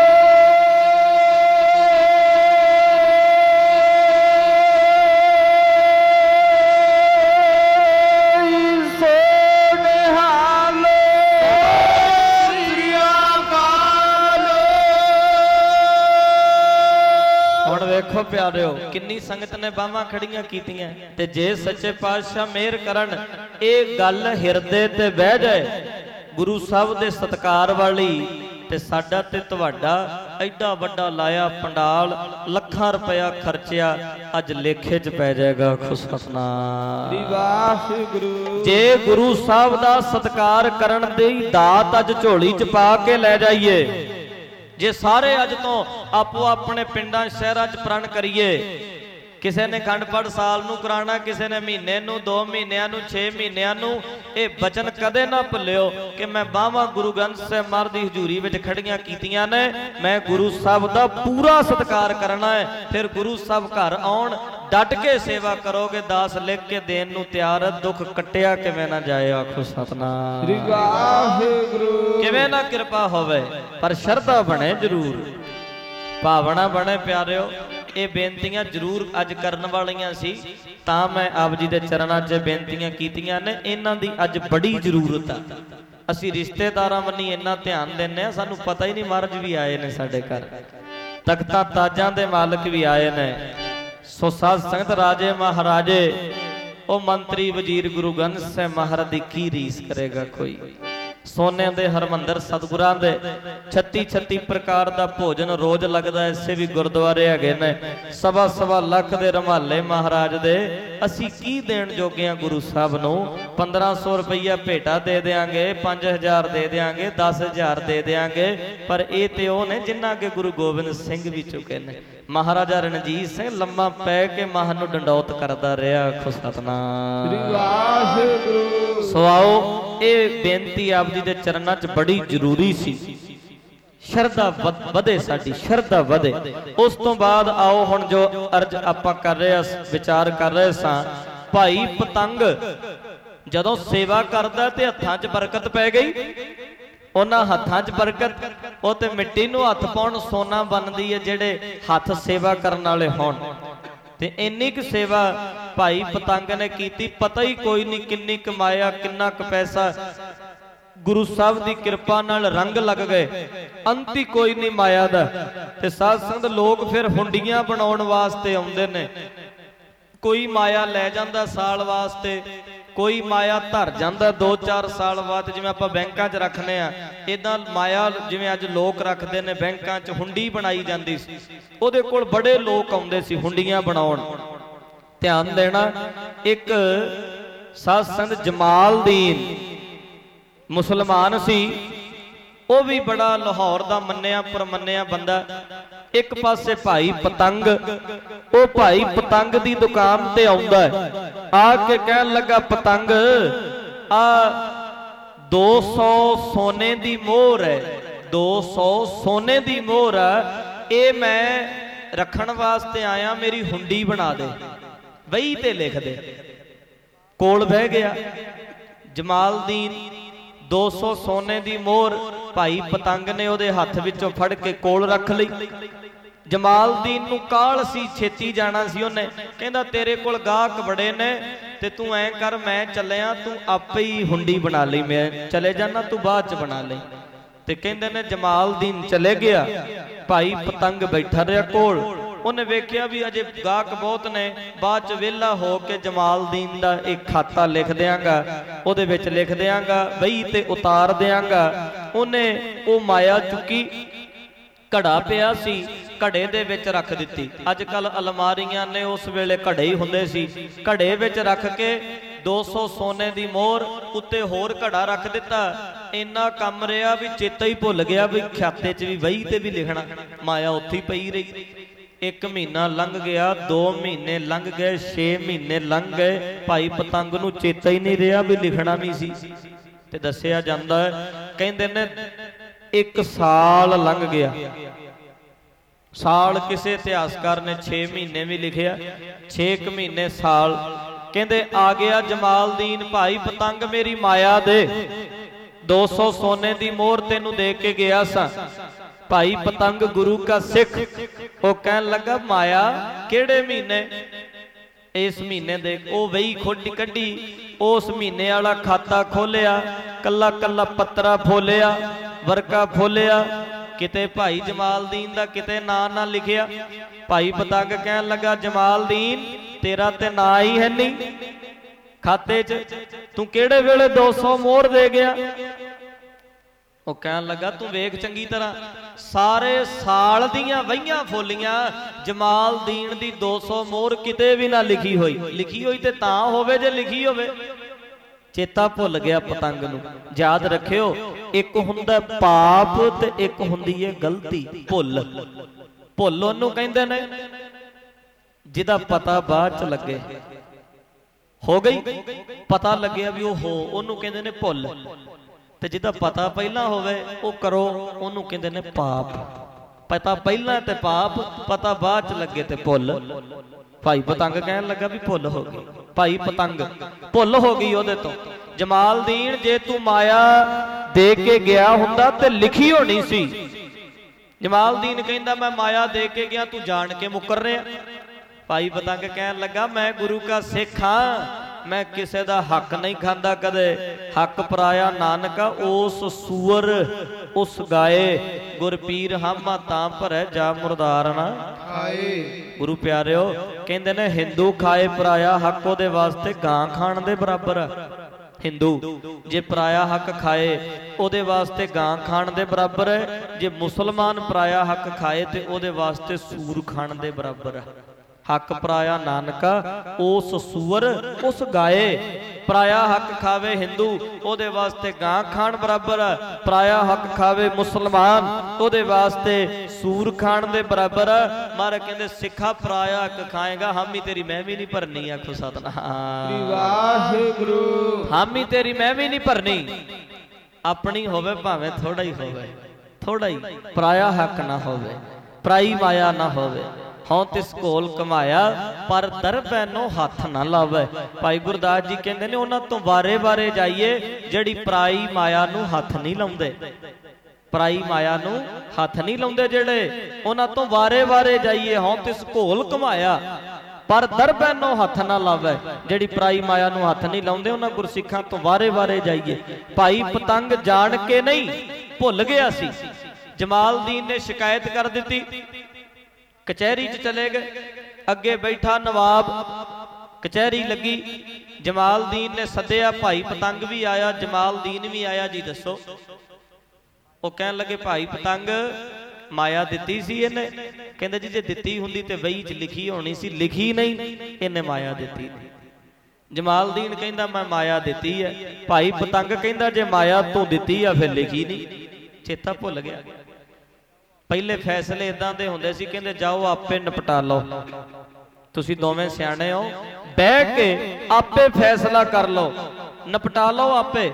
ਵੇਖੋ ਪਿਆਰਿਓ, ਕਿੰਨੀ ਸੰਗਤ ਨੇ ਬਾਹਾਂ ਖੜੀਆਂ ਕੀਤੀਆਂ। ਤੇ ਜੇ ਸੱਚੇ ਪਾਤਸ਼ਾਹ ਮਿਹਰ ਕਰਨ, ਇਹ ਗੱਲ ਹਿਰਦੇ ਤੇ ਬਹਿ ਜਾਏ ਗੁਰੂ ਸਾਹਿਬ ਦੇ ਸਤਿਕਾਰ ਵਾਲੀ, ਤੇ ਸਾਡਾ ਤੇ ਤੁਹਾਡਾ ਐਡਾ ਵੱਡਾ ਲਾਇਆ ਪੰਡਾਲ, ਲੱਖਾਂ ਰੁਪਇਆ ਖਰਚਿਆ, ਅੱਜ ਲੇਖੇ 'ਚ ਪੈ ਜਾਏਗਾ। ਖੁਸ਼ਖਸਨਾਮ ਵਾਹਿਗੁਰੂ। ਜੇ ਗੁਰੂ ਸਾਹਿਬ ਦਾ ਸਤਿਕਾਰ ਕਰਨ ਦੀ ਦਾਤ ਅੱਜ ਝੋਲੀ 'ਚ ਪਾ ਕੇ ਲੈ ਜਾਈਏ, ਜੇ ਸਾਰੇ ਅੱਜ ਤੋਂ ਆਪੋ ਆਪਣੇ ਪਿੰਡਾਂ ਸ਼ਹਿਰਾਂ 'ਚ ਪ੍ਰਣ ਕਰੀਏ। ਕਿਸੇ ਨੇ ਅਖੰਡ ਪਾਠ ਸਾਲ ਨੂੰ ਕਰਾਉਣਾ, ਕਿਸੇ ਨੇ ਮਹੀਨੇ ਨੂੰ, 2 ਮਹੀਨਿਆਂ ਨੂੰ, 6 ਮਹੀਨਿਆਂ ਨੂੰ। ਇਹ ਬਚਨ ਕਦੇ ਨਾ ਭੁੱਲਿਓ ਕਿ ਮੈਂ ਬਾਹਾਂ ਗੁਰੂ ਗ੍ਰੰਥ ਸਾਹਿਬ ਮਹਾਰਾਜ ਦੀ ਹਜ਼ੂਰੀ ਵਿੱਚ ਖੜੀਆਂ ਕੀਤੀਆਂ ਨੇ, ਮੈਂ ਗੁਰੂ ਸਾਹਿਬ ਦਾ ਪੂਰਾ ਸਤਿਕਾਰ ਕਰਨਾ ਹੈ। ਫਿਰ ਗੁਰੂ ਸਾਹਿਬ ਘਰ ਆਉਣ, ਡਟ ਕੇ ਸੇਵਾ ਕਰੋਗੇ, ਦਾਸ ਲਿਖ ਕੇ ਦੇਣ ਨੂੰ ਤਿਆਰ। ਦੁੱਖ ਕੱਟਿਆ ਕਿਵੇਂ ਨਾ ਜਾਏ। ਆਖੋ ਸਤਨਾਮ ਵਾਹਿਗੁਰੂ। ਕਿਵੇਂ ਨਾ ਕਿਰਪਾ ਹੋਵੇ, ਪਰ ਸ਼ਰਧਾ ਬਣੇ ਜ਼ਰੂਰ, ਭਾਵਨਾ ਬਣੇ। ਪਿਆਰਿਓ, ਇਹ ਬੇਨਤੀਆਂ ਜ਼ਰੂਰ ਅੱਜ ਕਰਨ ਵਾਲੀਆਂ ਸੀ, ਤਾਂ ਮੈਂ ਆਪ ਜੀ ਦੇ ਚਰਨਾਂ 'ਚ ਬੇਨਤੀਆਂ ਕੀਤੀਆਂ ਨੇ। ਇਹਨਾਂ ਦੀ ਅੱਜ ਬੜੀ ਜ਼ਰੂਰਤ ਆ। ਅਸੀਂ ਰਿਸ਼ਤੇਦਾਰਾਂ ਵੱਲ ਇੰਨਾ ਧਿਆਨ ਦਿੰਦੇ ਆ, ਸਾਨੂੰ ਪਤਾ ਹੀ ਨਹੀਂ ਮਹਾਰਾਜ ਵੀ ਆਏ ਨੇ ਸਾਡੇ ਘਰ, ਤਖਤਾਂ ਤਾਜਾਂ ਦੇ ਮਾਲਕ ਵੀ ਆਏ ਨੇ। ਸੋ ਸਾਧ ਸੰਗਤ, ਰਾਜੇ ਮਹਾਰਾਜੇ, ਉਹ ਮੰਤਰੀ ਵਜ਼ੀਰ ਗੁਰੂ ਗ੍ਰੰਥ ਸਾਹਿਬ ਮਹਾਰਾਜ ਦੀ ਕੀ ਰੀਸ ਕਰੇਗਾ ਕੋਈ। ਸੋਨੇ ਦੇ ਹਰਮੰਦਰ ਸਤਿਗੁਰਾਂ ਦੇ 36 ਪ੍ਰਕਾਰ ਦਾ ਭੋਜਨ ਰੋਜ਼ ਲੱਗਦਾ। ਇਸੇ ਵੀ ਗੁਰਦੁਆਰੇ ਹੈਗੇ ਨੇ, ਸਵਾ ਲੱਖ ਦੇ ਰੁਮਾਲੇ ਮਹਾਰਾਜ ਦੇ। ਅਸੀਂ ਕੀ ਦੇਣ ਜੋਗੇ ਆ ਗੁਰੂ ਸਾਹਿਬ ਨੂੰ? 1500 ਰੁਪਈਆ ਭੇਟਾ ਦੇ ਦਿਆਂਗੇ, 5000 ਦੇ ਦਿਆਂਗੇ, 10000 ਦੇ ਦਿਆਂਗੇ, ਪਰ ਇਹ ਤੇ ਉਹ ਨੇ ਜਿਨ੍ਹਾਂ ਅੱਗੇ ਗੁਰੂ ਗੋਬਿੰਦ ਸਿੰਘ ਵੀ ਚੁੱਕੇ ਨੇ। ਮਹਾਰਾਜਾ ਰਣਜੀਤ ਸਿੰਘ ਲੰਮਾ ਪੈ ਕੇ ਮਾਹ ਨੂੰ ਡੰਡੌਤ ਕਰਦਾ ਰਿਹਾ। ਆਖੋ ਸਤਨਾਮ ਸ੍ਰੀ ਵਾਹਿਗੁਰੂ। ਸੋ ਆਓ, ਇਹ ਬੇਨਤੀ ਆਪ ਜੀ ਦੇ ਚਰਨਾਂ 'ਚ ਬੜੀ ਜ਼ਰੂਰੀ ਸੀ। ਸ਼ਰਧਾ ਵਧੇ, ਸਾਡੀ ਸ਼ਰਧਾ ਵਧੇ। ਉਸ ਤੋਂ ਬਾਅਦ ਆਓ ਹੁਣ ਜੋ ਅਰਜ ਆਪਾਂ ਕਰ ਰਹੇ ਹਾਂ, ਵਿਚਾਰ ਕਰ ਰਹੇ ਸਾਂ। ਭਾਈ ਪਤੰਗ ਜਦੋਂ ਸੇਵਾ ਕਰਦਾ ਤੇ ਹੱਥਾਂ 'ਚ ਬਰਕਤ ਪੈ ਗਈ। ਉਹਨਾਂ ਹੱਥਾਂ 'ਚ ਬਰਕਤ, ਉਹ ਤੇ ਮਿੱਟੀ ਨੂੰ ਹੱਥ ਪਾਉਣ ਸੋਨਾ ਬਣਦੀ ਹੈ ਜਿਹੜੇ ਹੱਥ ਸੇਵਾ ਕਰਨ ਵਾਲੇ ਹੋਣ। ਤੇ ਇੰਨੀ ਕੁ ਸੇਵਾ ਭਾਈ ਪਤੰਗ ਨੇ ਕੀਤੀ, ਪਤਾ ਹੀ ਕੋਈ ਨਹੀਂ ਕਿੰਨੀ ਕਮਾਇਆ, ਕਿੰਨਾ ਕੁ ਪੈਸਾ। ਗੁਰੂ ਸਾਹਿਬ ਦੀ ਕਿਰਪਾ ਨਾਲ ਰੰਗ ਲੱਗ ਗਏ, ਅੰਤ ਹੀ ਕੋਈ ਨਹੀਂ ਮਾਇਆ ਦਾ। ਤੇ ਸਾਧ ਸੰਗਤ, ਲੋਕ ਫਿਰ ਹੁੰਡੀਆਂ ਬਣਾਉਣ ਵਾਸਤੇ ਆਉਂਦੇ ਨੇ। ਕੋਈ ਮਾਇਆ ਲੈ ਜਾਂਦਾ ਸਾਲ ਵਾਸਤੇ, ਕੋਈ ਮਾਇਆ ਧਰ ਜਾਂਦਾ 2-4 ਸਾਲ ਬਾਅਦ। ਜਿਵੇਂ ਆਪਾਂ ਬੈਂਕਾਂ 'ਚ ਰੱਖਨੇ ਆ, ਇਦਾਂ ਮਾਇਆ ਜਿਵੇਂ ਅੱਜ ਲੋਕ ਰੱਖਦੇ ਨੇ ਬੈਂਕਾਂ 'ਚ, ਹੁੰਡੀ ਬਣਾਈ ਜਾਂਦੀ ਸੀ। ਉਹਦੇ ਕੋਲ ਬੜੇ ਲੋਕ ਆਉਂਦੇ ਸੀ ਹੁੰਡੀਆਂ ਬਣਾਉਣ। ਧਿਆਨ ਦੇਣਾ, ਇੱਕ ਸਾਧ ਸੰਗਤ ਜਮਾਲਦੀਨ ਮੁਸਲਮਾਨ ਸੀ, ਉਹ ਵੀ ਬੜਾ ਲਾਹੌਰ ਦਾ ਮੰਨਿਆ ਪਰਮੰਨਿਆ ਬੰਦਾ। ਇੱਕ ਪਾਸੇ ਭਾਈ ਪਤੰਗ, ਉਹ ਭਾਈ ਪਤੰਗ ਦੀ ਦੁਕਾਨ ਤੇ ਆਉਂਦਾ, ਆ ਕੇ ਕਹਿਣ ਲੱਗਾ, ਪਤੰਗ ਆ 200 ਸੋਨੇ ਦੀ ਮੋਹਰ ਹੈ, 200 ਸੋਨੇ ਦੀ ਮੋਹਰ ਹੈ, ਇਹ ਮੈਂ ਰੱਖਣ ਵਾਸਤੇ ਆਇਆ, ਮੇਰੀ ਹੁੰਡੀ ਬਣਾ ਦੇ, ਵਹੀ ਤੇ ਲਿਖ ਦੇ। ਕੋਲ ਬਹਿ ਗਿਆ ਜਮਾਲਦੀਨ, 200 ਸੋਨੇ ਦੀ ਮੋਹਰ ਭਾਈ ਪਤੰਗ ਨੇ ਉਹਦੇ ਹੱਥ ਵਿੱਚੋਂ ਫੜ ਕੇ ਕੋਲ ਰੱਖ ਲਈ। ਜਮਾਲਦੀਨ ਨੂੰ ਕਾਹਲ ਸੀ, ਛੇਤੀ ਜਾਣਾ ਸੀ ਉਹਨੇ। ਕਹਿੰਦਾ, ਤੇਰੇ ਕੋਲ ਗਾਹਕ ਬੜੇ ਨੇ, ਤੇ ਤੂੰ ਐਂ ਕਰ, ਮੈਂ ਚੱਲਿਆ, ਤੂੰ ਆਪੇ ਹੀ ਹੁੰਡੀ ਬਣਾ ਲਈ, ਮੈਂ ਚਲੇ ਜਾਣਾ, ਤੂੰ ਬਾਅਦ ਚ ਬਣਾ ਲਈ। ਤੇ ਕਹਿੰਦੇ ਨੇ ਜਮਾਲਦੀਨ ਚਲੇ ਗਿਆ, ਭਾਈ ਪਤੰਗ ਬੈਠਾ ਰਿਹਾ ਕੋਲ। ਉਹਨੇ ਵੇਖਿਆ ਵੀ ਅਜੇ ਗਾਹਕ ਬਹੁਤ ਨੇ, ਬਾਅਦ ਚ ਵਿਹਲਾ ਹੋ ਕੇ ਜਮਾਲਦੀਨ ਦਾ ਇੱਕ ਖਾਤਾ ਲਿਖ ਦਿਆਂਗਾ, ਉਹਦੇ ਵਿੱਚ ਲਿਖ ਦਿਆਂਗਾ, ਵਹੀ ਤੇ ਉਤਾਰ ਦਿਆਂਗਾ। ਉਹਨੇ ਉਹ ਮਾਇਆ ਚੁੱਕੀ, ਘੜਾ ਪਿਆ ਸੀ, ਘੜੇ ਦੇ ਵਿੱਚ ਰੱਖ ਦਿੱਤੀ। ਅੱਜ ਕੱਲ ਅਲਮਾਰੀਆਂ ਨੇ, ਉਸ ਵੇਲੇ ਘੜੇ ਹੀ ਹੁੰਦੇ ਸੀ। ਘੜੇ ਵਿੱਚ ਰੱਖ ਕੇ 200 ਸੋਨੇ ਦੀ ਮੋਹਰ, ਉੱਤੇ ਹੋਰ ਘੜਾ ਰੱਖ ਦਿੱਤਾ। ਇੰਨਾ ਕੰਮ ਰਿਹਾ ਵੀ ਚੇਤਾ ਹੀ ਭੁੱਲ ਗਿਆ ਵੀ ਖਾਤੇ 'ਚ ਵੀ ਵਹੀ ਤੇ ਵੀ ਲਿਖਣਾ। ਮਾਇਆ ਉੱਥੇ ਹੀ ਪਈ ਰਹੀ। 1 ਮਹੀਨਾ ਲੰਘ ਗਿਆ, 2 ਮਹੀਨੇ ਲੰਘ ਗਏ, 6 ਮਹੀਨੇ ਲੰਘ ਗਏ। ਭਾਈ ਪਤੰਗ ਨੂੰ ਚੇਤਾ ਹੀ ਨਹੀਂ ਰਿਹਾ ਵੀ ਲਿਖਣਾ ਵੀ ਸੀ। ਤੇ ਦੱਸਿਆ ਜਾਂਦਾ ਹੈ, ਕਹਿੰਦੇ ਨੇ 1 ਸਾਲ ਲੰਘ ਗਿਆ। ਸਾਲ ਕਿਸੇ ਇਤਿਹਾਸਕਾਰ ਨੇ 6 ਮਹੀਨੇ ਵੀ ਲਿਖਿਆ, 6 ਮਹੀਨੇ ਸਾਲ। ਕਹਿੰਦੇ ਆ ਗਿਆ ਜਮਾਲਦੀਨ, ਭਾਈ ਪਤੰਗ ਮੇਰੀ ਮਾਇਆ ਦੇ, 200 ਸੋਨੇ ਦੀ ਮੋਹਰ ਤੈਨੂੰ ਦੇ ਕੇ ਗਿਆ ਸਾਂ। ਭਾਈ ਪਤੰਗ ਗੁਰੂ ਕਾ ਸਿੱਖ, ਉਹ ਕਹਿਣ ਲੱਗਾ, ਮਾਇਆ ਕਿਹੜੇ ਮਹੀਨੇ? ਇਸ ਮਹੀਨੇ ਦੇ। ਉਹ ਵਹੀ ਖੋਡੀ ਕੱਢੀ, ਉਸ ਮਹੀਨੇ ਵਾਲਾ ਖਾਤਾ ਖੋਲਿਆ, ਕੱਲਾ ਕੱਲਾ ਪੱਤਰਾ ਫੋਲਿਆ, ਵਰਕਾ ਫੋਲਿਆ, ਕਿਤੇ ਭਾਈ ਜਮਾਲਦੀਨ ਦਾ ਕਿਤੇ ਨਾਂ ਨਾ ਲਿਖਿਆ। ਭਾਈ ਪਤੰਗ ਕਹਿਣ ਲੱਗਾ, ਜਮਾਲਦੀਨ ਤੇਰਾ ਤੇ ਨਾਂ ਹੀ ਹੈ ਨਹੀਂ ਖਾਤੇ 'ਚ, ਤੂੰ ਕਿਹੜੇ ਵੇਲੇ 200 ਮੋਹਰ ਦੇ ਗਿਆ? ਉਹ ਕਹਿਣ ਲੱਗਾ, ਤੂੰ ਵੇਖ ਚੰਗੀ ਤਰ੍ਹਾਂ, ਸਾਰੇ ਸਾਲ ਦੀਆਂ ਵਹੀਆਂ ਫੋਲੀਆਂ, ਜਮਾਲਦੀਨ ਦੀ 200 ਮੋਹਰ ਕਿਤੇ ਵੀ ਨਾ ਲਿਖੀ ਹੋਈ। ਲਿਖੀ ਹੋਈ ਤੇ ਤਾਂ ਹੋਵੇ ਜੇ ਲਿਖੀ ਹੋਵੇ। ਚੇਤਾ ਭੁੱਲ ਗਿਆ ਪਤੰਗ ਨੂੰ। ਯਾਦ ਰੱਖਿਓ, ਇੱਕ ਹੁੰਦਾ ਪਾਪ ਤੇ ਇੱਕ ਹੁੰਦੀ ਹੈ ਗਲਤੀ, ਭੁੱਲ। ਭੁੱਲ ਉਹਨੂੰ ਕਹਿੰਦੇ ਨੇ ਜਿਹਦਾ ਪਤਾ ਬਾਅਦ ਚ ਲੱਗੇ। ਹੋ ਗਈ, ਪਤਾ ਲੱਗਿਆ ਵੀ ਉਹ ਹੋ, ਉਹਨੂੰ ਕਹਿੰਦੇ ਨੇ ਭੁੱਲ। ਤੇ ਜਿਹਦਾ ਪਤਾ ਪਹਿਲਾਂ ਹੋਵੇ ਉਹ ਕਰੋ, ਉਹਨੂੰ ਕਹਿੰਦੇ ਨੇ ਪਾਪ। ਪਤਾ ਪਹਿਲਾਂ ਤੇ ਪਾਪ, ਪਤਾ ਬਾਅਦ ਚ ਲੱਗੇ ਤੇ ਭੁੱਲ। ਭਾਈ ਪਤੰਗ ਕਹਿਣ ਲੱਗਾ ਵੀ ਭੁੱਲ ਹੋ ਗਈ। ਭਾਈ ਪਤੰਗ ਭੁੱਲ ਹੋ ਗਈ ਉਹਦੇ ਤੋਂ। ਜਮਾਲਦੀਨ, ਜੇ ਤੂੰ ਮਾਇਆ ਦੇ ਕੇ ਗਿਆ ਹੁੰਦਾ ਤੇ ਲਿਖੀ ਹੋਣੀ ਸੀ। ਜਮਾਲਦੀਨ ਕਹਿੰਦਾ, ਮੈਂ ਮਾਇਆ ਦੇ ਕੇ ਗਿਆ, ਤੂੰ ਜਾਣ ਕੇ ਮੁੱਕਰ ਰਿਹਾ। ਭਾਈ ਪਤੰਗ ਕਹਿਣ ਲੱਗਾ, ਮੈਂ ਗੁਰੂ ਕਾ ਸਿੱਖ ਹਾਂ, मैं किसे दा हक नहीं खांदा कदे, हक पराया नानका उस सूअर उस गाए, गुरपीर हामा तां भरै जा मुरदार ना खाए। गुरु प्यारिओ कहंदे ने हिंदू खाए पराया हक ओदे वास्ते गां खाण दे बराबर है। हिंदू जे पराया हक खाए ओदे वास्ते गां खाण दे बराबर है, जे मुसलमान पराया हक खाए ते ओदे वास्ते सूर खाण दे बराबर है। हक पराया नानका उस सूअर उस गाए, पराया हक खावे हिंदू ओदे वास्ते गां खाण बराबर है, पराया हक खावे मुसलमान ओदे वास्ते सूर खाण दे बराबर है। मारे कहंदे सिखा पराया हक खाएगा हामी तेरी मैं भी नहीं भरनी, आखो सतनाम वाहिगुरु। हामी तेरी मैं भी नहीं भरनी, अपनी होवे भावें थोड़ा ही होवे, थोड़ा ही पराया हक ना होवे, पराई माया ना होवे। हाँ तिस घोल कमाया पर दर पैनो हथ ना लावे। भाई गुरदास जी कहते ने उन्हां तो वारे वारे जाइए जिहड़ी पराई माया नूं हथ नहीं लाउंदे, पराई माया नूं हथ नहीं लाउंदे जिहड़े, उन्हां तो वारे वारे जाइए। हाँ तिस घोल कमाया पर दर पैनो हथ ना लावे, जिहड़ी पराई माया नूं हथ नहीं लाउंदे उन्हां गुरसिखां तो वारे वारे जाइए। भाई पतंग जान के नहीं भुल गया सी, जमालदीन ने शिकायत कर दी, कचहरी च चले गए, अगे बैठा नवाब, कचहरी लगी, जमालदीन ने सद्या, भाई पतंग भी आया, जमालदीन भी आया, जी दसो। वो कहन लगे भाई पतंग माया दिती सी इन्हें, कहंदे जी जे दिती हुंदी ते वही च लिखी होनी सी, लिखी नहीं, इन्हें माया दिती। जमालदीन कहंदा मैं माया दिती है, भाई पतंग कहंदा जे माया तू दिती है फिर लिखी नहीं, चेता भुल गया। पहले फैसले इदां दे हुंदे सी, कहंदे जाओ आपे निपटा लो, तुसीं दोवें सियाणे हो, बैठ के आपे फैसला कर लो, निपटा लो आपे।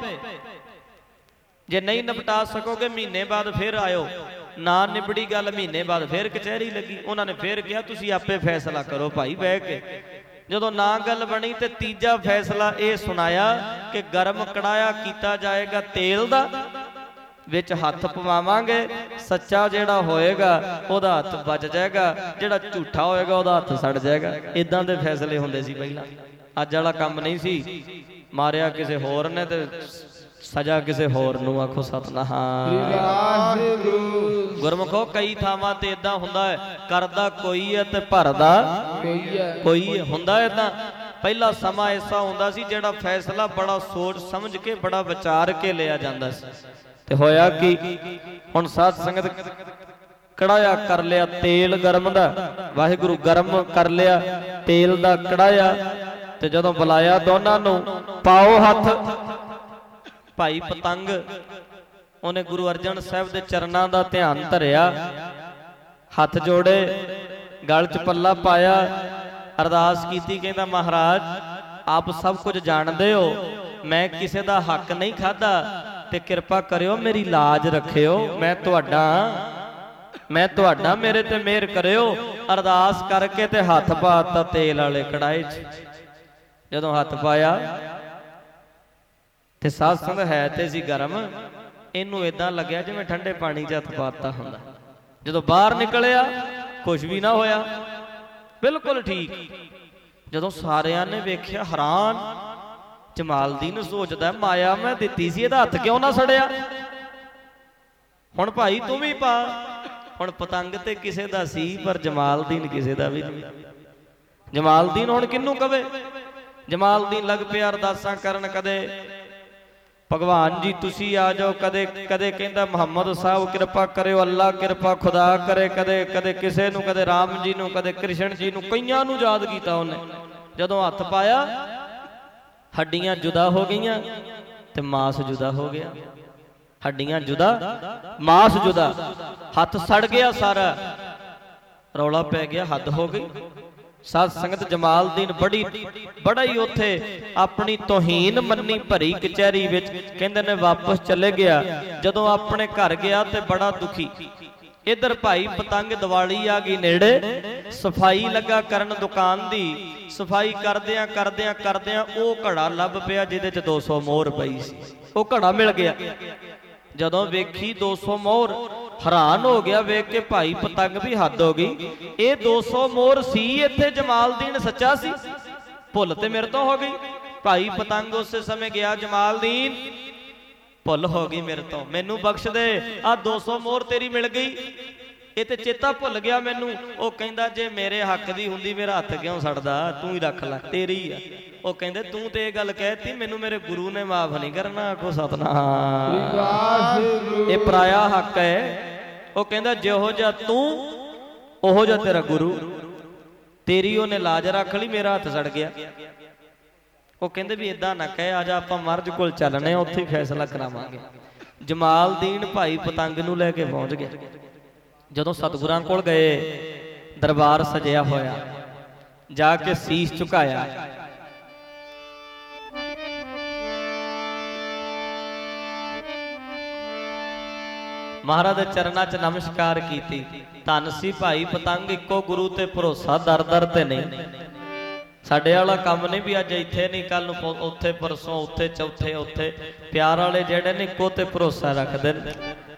जे नहीं निपटा सकोगे महीने बाद फिर आयो, ना निबड़ी गल महीने बाद फिर कचहरी लगी, उन्होंने फिर कहा तुसीं आपे फैसला करो भाई बैठ के। जदों ना गल बनी तो तीजा फैसला यह सुनाया कि गर्म कड़ाया किया जाएगा तेल दा, विच हथ पवावांगे, सच्चा जेड़ा होएगा ओदा हथ बच जाएगा, जेड़ा झूठा होएगा ओदा हथ सड़ जाएगा। इदां दे फैसले हुंदे सी पहलां, अज वाला काम नहीं सी। मारिया किसे होर ने ते सजा किसे होर नूं, आखो सतनाम गुरमुखो। कई थावां ते इदां हुंदा है, करदा कोई है ते भरदा कोई है, हुंदा इदां। पहला समा ऐसा हुंदा सी जेड़ा फैसला बड़ा सोच समझ के बड़ा विचार के लिया जांदा सी। ते होया कि हुण साध संगत कड़ाया कर लिया तेल गरम दा, वाहिगुरु गरम कर लिया तेल दा कड़ाया, ते जदों बुलाया दोनां नूं पाओ हथ। भाई पतंग उन्हें गुरु अर्जन साहब दे चरनां दा ध्यान धरिया, हथ जोड़े, गल च पल्ला पाया, अरदास कीती, कहंदा महाराज आप सब कुछ जानदे हो, मैं किसे दा हक नहीं खादा, ते किरपा करियो मेरी लाज रखियो, मैं तुहाडा मेरे ते मेहर करियो। अरदास करके ते हथ पाता तेल वाले कड़ाए च। जदों हथ पाया ते साध संगत है ते सी गरम, इनू इदां लग्या जिवें ठंडे पानी च हथ पाता हुंदा। जदों बाहर निकलिया कुछ भी ना होया, बिल्कुल ठीक। जदों सारियां ने वेख्या हैरान, जमालदीन सोचदा माया मैं दिती सी, इहदा हथ क्यों ना सड़िया। हुण भाई तू भी पा, हुण पतंग ते किसे दा सी पर जमालदीन किसे दा भी नहीं। जमालदीन हुण किन्नू कवे। जमालदीन लग पिया अरदासां करन, कदे भगवान जी तुसी आ जाओ, कदे कदे कहंदा मुहम्मद साहब कृपा करियो, अल्लाह कृपा खुदा करे, कदे कदे किसे नू, कदे राम जी नू, कदे कृष्ण जी नू, कईयां नू याद कीता उन्हें। जदों हथ पाया हड्डियां जुदा हो गईयां ते मांस जुदा हो गया, हड्डियां जुदा मांस जुदा, हथ सड़ गया सारा, रौला पै गया, हद हो गई। साध संगत जमालदीन बड़ा ही उथे अपनी तोहीन मन्नी भरी कचहरी विच, कहंदे ने वापस चले गया। जदों अपने घर गया ते बड़ा दुखी। इधर भाई पतंग दिवाली आ गई नेड़े, सफाई लगा करन दुकान दी, सफाई करदियां करदियां करदियां ओ घड़ा लभ पिया जिहदे च 200 मोहर पई सी। ओ घड़ा मिल गया। जदों वेखी 200 मोहर, हैरान हो गया वेख के भाई पतंग भी हद हो गई। ये 200 मोहर सी इत्थे, जमालदीन सच्चा सी, भुल ते मेरे तो हो गई। ਭਾਈ ਪਤੰਗ ਉਸੇ ਸਮੇਂ ਗਿਆ ਜਮਾਲਦੀਨ ਭੁੱਲ ਹੋ ਗਈ ਮੇਰੇ ਤੋਂ, ਮੈਨੂੰ ਬਖਸ਼ ਦੇ, ਆ 200 ਮੋਹਰ ਤੇਰੀ ਮਿਲ ਗਈ, ਇਹ ਤੇ ਚੇਤਾ ਭੁੱਲ ਗਿਆ ਮੈਨੂੰ। ਉਹ ਕਹਿੰਦਾ ਜੇ ਮੇਰੇ ਹੱਕ ਦੀ ਹੁੰਦੀ ਮੇਰਾ ਹੱਥ ਕਿਉਂ ਛੱਡਦਾ, ਤੂੰ ਹੀ ਰੱਖ ਲੈ, ਤੇਰੀ ਆ। ਉਹ ਕਹਿੰਦੇ ਤੂੰ ਤੇ ਇਹ ਗੱਲ ਕਹਿਤੀ, ਮੈਨੂੰ ਮੇਰੇ ਗੁਰੂ ਨੇ ਮਾਫ ਨਹੀਂ ਕਰਨਾ। ਆਖੋ ਸਤਨਾਮ, ਇਹ ਪਰਾਇਆ ਹੱਕ ਹੈ। ਉਹ ਕਹਿੰਦਾ ਜਿਹੋ ਜਿਹਾ ਤੂੰ ਉਹੋ ਜਿਹਾ ਤੇਰਾ ਗੁਰੂ, ਤੇਰੀ ਉਹਨੇ ਲਾਜ ਰੱਖ ਲਈ, ਮੇਰਾ ਹੱਥ ਸੜ ਗਿਆ। ਉਹ ਕਹਿੰਦੇ ਵੀ ਇਦਾਂ ਨਾ ਕਹਿ, ਆ ਜਾ ਆਪਾਂ ਮਰਜ ਕੋਲ ਚੱਲਣੇ, ਉੱਥੇ ਹੀ ਫੈਸਲਾ ਕਰਾਵਾਂਗੇ। ਜਮਾਲਦੀਨ ਭਾਈ ਪਤੰਗ ਨੂੰ ਲੈ ਕੇ ਪਹੁੰਚ ਗਿਆ। ਜਦੋਂ ਸਤਿਗੁਰਾਂ ਕੋਲ ਗਏ, ਦਰਬਾਰ ਸਜਿਆ ਹੋਇਆ, ਜਾ ਕੇ ਸੀਸ ਝੁਕਾਇਆ। ਮਹਾਰਾਜ ਦੇ ਚਰਨਾਂ 'ਚ ਨਮਸਕਾਰ ਕੀਤੀ। ਧੰਨ ਸੀ ਭਾਈ ਪਤੰਗ, ਇੱਕੋ ਗੁਰੂ ਤੇ ਭਰੋਸਾ, ਦਰ ਦਰ ਤੇ ਨਹੀਂ। ਸਾਡੇ ਵਾਲਾ ਕੰਮ ਨਹੀਂ ਵੀ ਅੱਜ ਇੱਥੇ ਨਹੀਂ, ਕੱਲ ਨੂੰ ਉੱਥੇ, ਪਰਸੋਂ ਉੱਥੇ, ਚੌਥੇ ਉੱਥੇ। ਪਿਆਰ ਵਾਲੇ ਜਿਹੜੇ ਨੇ ਇੱਕੋ ਤੇ ਭਰੋਸਾ ਰੱਖਦੇ ਨੇ।